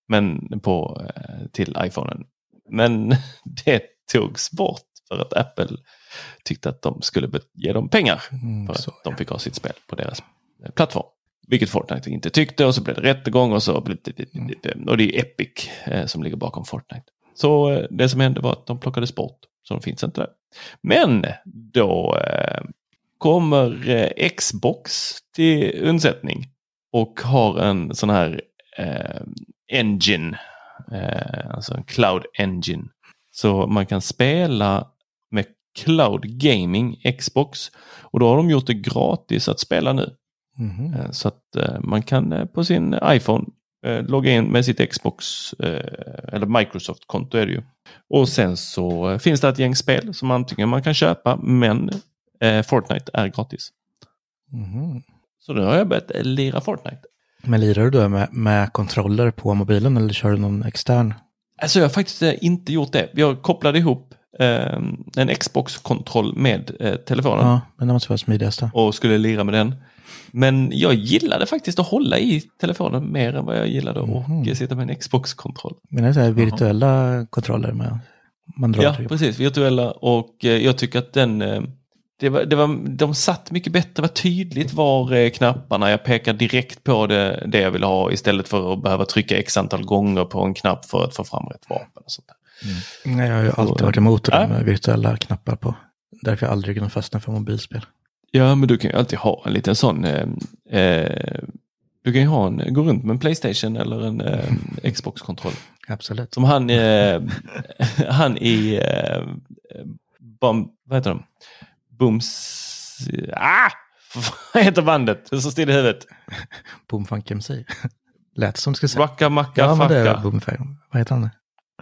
men till iPhonen. Men det togs bort för att Apple tyckte att de skulle ge dem pengar för att de fick ha sitt spel på deras plattform. Vilket Fortnite inte tyckte, och så blev det rättegång och så blev det, och det är Epic som ligger bakom Fortnite. Så det som hände var att de plockades bort, så de finns inte där. Men då kommer Xbox till undsättning och har en sån här engine, alltså en cloud engine. Så man kan spela med cloud gaming Xbox, och då har de gjort det gratis att spela nu. Så att man kan på sin iPhone logga in med sitt Xbox eller Microsoft-konto är det ju. Och sen så finns det ett gäng spel som antingen man kan köpa, men Fortnite är gratis. Så nu har jag börjat lira Fortnite. Men lirar du då med kontroller på mobilen, eller kör du någon extern? Alltså jag har faktiskt inte gjort det. Jag kopplade ihop en Xbox-kontroll med telefonen. Ja, men det måste vara smidigast då. Och skulle lira med den. Men jag gillade faktiskt att hålla i telefonen mer än vad jag gillade att sitta med en Xbox-kontroll. Men det är så här virtuella kontroller med man drar till. Ja, precis. Virtuella. Och jag tycker att de satt mycket bättre, var tydligt var knapparna. Jag pekar direkt på det jag vill ha istället för att behöva trycka x antal gånger på en knapp för att få fram rätt vapen och sånt där. Nej, jag har ju alltid varit emot de med virtuella knappar på. Därför jag aldrig kunnat fastna för mobilspel. Ja, men du kan ju alltid ha en liten sån du kan ju gå runt med en PlayStation eller en Xbox-kontroll. Absolut. Som han i vad heter de? Vad heter bandet? Det är så still i huvudet. Boomfunk MC. Lät som du skulle säga. Rocka, macka, ja, facka. Det är Boomfunk. Vad heter han?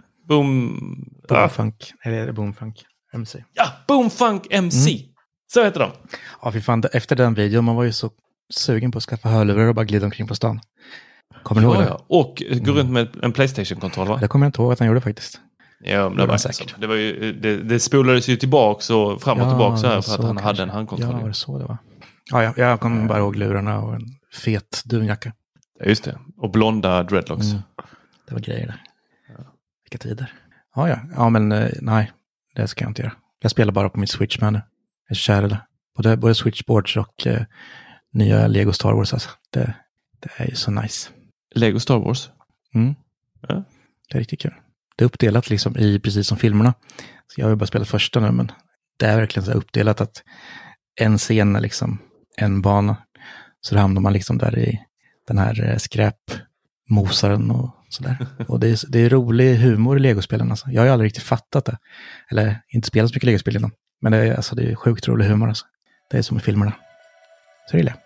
Boomfunk. Eller är det Boomfunk MC? Ja, Boomfunk MC. Så heter de. Ja, fy fan. Efter den videon, man var ju så sugen på att skaffa hörlurar och bara glida omkring på stan. Kommer du ihåg det? Ja. Och gå runt med en PlayStation-kontroll, va? Det kommer jag inte ihåg att han gjorde faktiskt. Ja, men det var säkert. Det var ju, det spolades ju tillbaks och fram och tillbaks så här för att han hade en handkontroll. Ja, var det så det var? Ja, jag kommer bara ihåg lurarna och en fet dunjacka. Ja, just det. Och blonda dreadlocks. Det var grejer där. Vilka tider. Ja, men nej, det ska jag inte göra. Jag spelar bara på mitt Switch med nu. Jag är kär i det. Både Switchboards och nya Lego Star Wars. Alltså. Det är ju så nice. Lego Star Wars? Ja. Det är riktigt kul. Det är uppdelat liksom i precis som filmerna. Så jag har ju bara spelat första nu, men det är verkligen så uppdelat att en scen är liksom en bana. Så då hamnar man liksom där i den här skräpmosaren och sådär. Och det är rolig humor i Lego-spelen. Alltså. Jag har ju aldrig riktigt fattat det. Eller inte spelat så mycket Lego-spel innan. Men det är sjukt rolig humor. Alltså. Det är som i filmerna. Så gillar jag.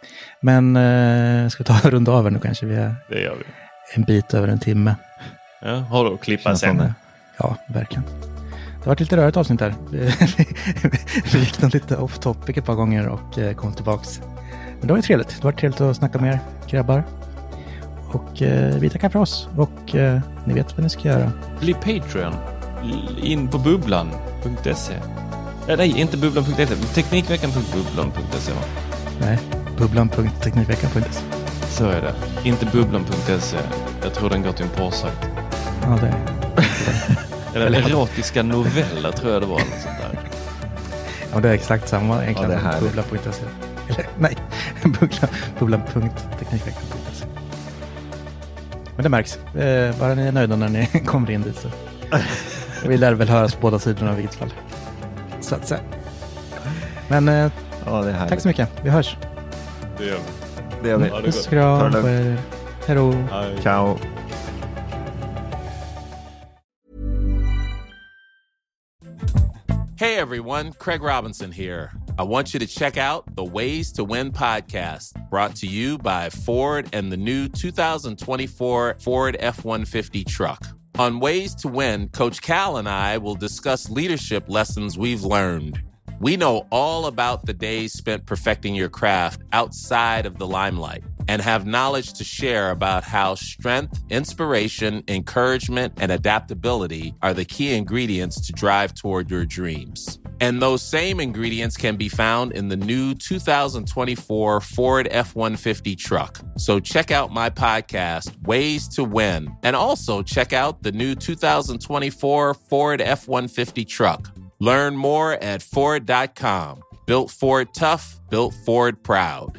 Men ska vi ta en runda av nu kanske? Det gör vi. En bit över en timme. Ja, har du att klippa sen? Ja, verkligen. Det har varit lite rörigt avsnitt här. Vi gick nog lite off topic ett par gånger och kom tillbaks. Men det var ju trevligt. Det var trevligt att snacka med er grabbar. Och vi tackar för oss. Och ni vet vad ni ska göra. Bli Patreon. In på bubblan.se. Nej, inte bubblan.se. Teknikveckan.bubblan.se, va? Nej, bubblan.teknikveckan.se. Så är det. Inte bubblan.se. Jag tror den går till en porrsajt. Ja, det är eller erotiska noveller tror jag det var. Något sånt där. Ja, det är exakt samma egentligen. Ja, det här bubblan.se. Eller nej, bubblan.teknikveckan.se. Men det märks. Bara ni är nöjda när ni kommer in dit. Så. Vi lär väl höras på båda sidorna i vilket fall. Så att säga. Men ja, det är tack så mycket. Vi hörs. Det gör vi. Det gör vi. Puss och kram på er. Hej då. Ciao. Hey everyone, Craig Robinson here. I want you to check out the Ways to Win podcast, brought to you by Ford and the new 2024 Ford F-150 truck. On Ways to Win, Coach Cal and I will discuss leadership lessons we've learned. We know all about the days spent perfecting your craft outside of the limelight and have knowledge to share about how strength, inspiration, encouragement, and adaptability are the key ingredients to drive toward your dreams. And those same ingredients can be found in the new 2024 Ford F-150 truck. So check out my podcast, Ways to Win, and also check out the new 2024 Ford F-150 truck. Learn more at Ford.com. Built Ford tough, built Ford proud.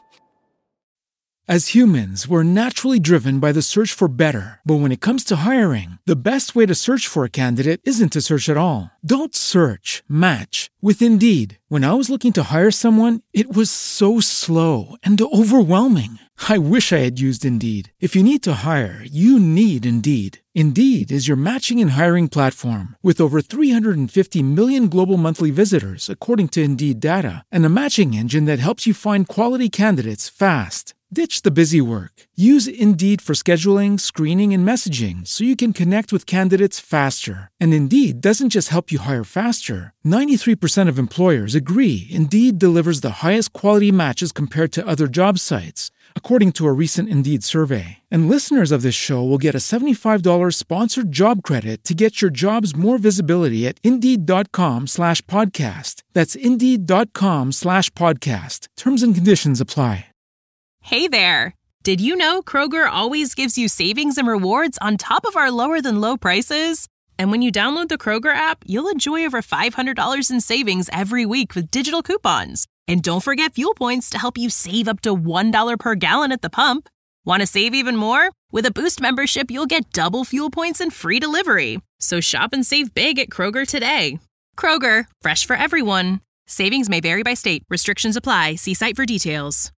As humans, we're naturally driven by the search for better. But when it comes to hiring, the best way to search for a candidate isn't to search at all. Don't search, match with Indeed. When I was looking to hire someone, it was so slow and overwhelming. I wish I had used Indeed. If you need to hire, you need Indeed. Indeed is your matching and hiring platform with over 350 million global monthly visitors, according to Indeed data, and a matching engine that helps you find quality candidates fast. Ditch the busy work. Use Indeed for scheduling, screening, and messaging so you can connect with candidates faster. And Indeed doesn't just help you hire faster. 93% of employers agree Indeed delivers the highest quality matches compared to other job sites, according to a recent Indeed survey. And listeners of this show will get a $75 sponsored job credit to get your jobs more visibility at Indeed.com/podcast. That's Indeed.com/podcast. Terms and conditions apply. Hey there! Did you know Kroger always gives you savings and rewards on top of our lower-than-low prices? And when you download the Kroger app, you'll enjoy over $500 in savings every week with digital coupons. And don't forget fuel points to help you save up to $1 per gallon at the pump. Want to save even more? With a Boost membership, you'll get double fuel points and free delivery. So shop and save big at Kroger today. Kroger, fresh for everyone. Savings may vary by state. Restrictions apply. See site for details.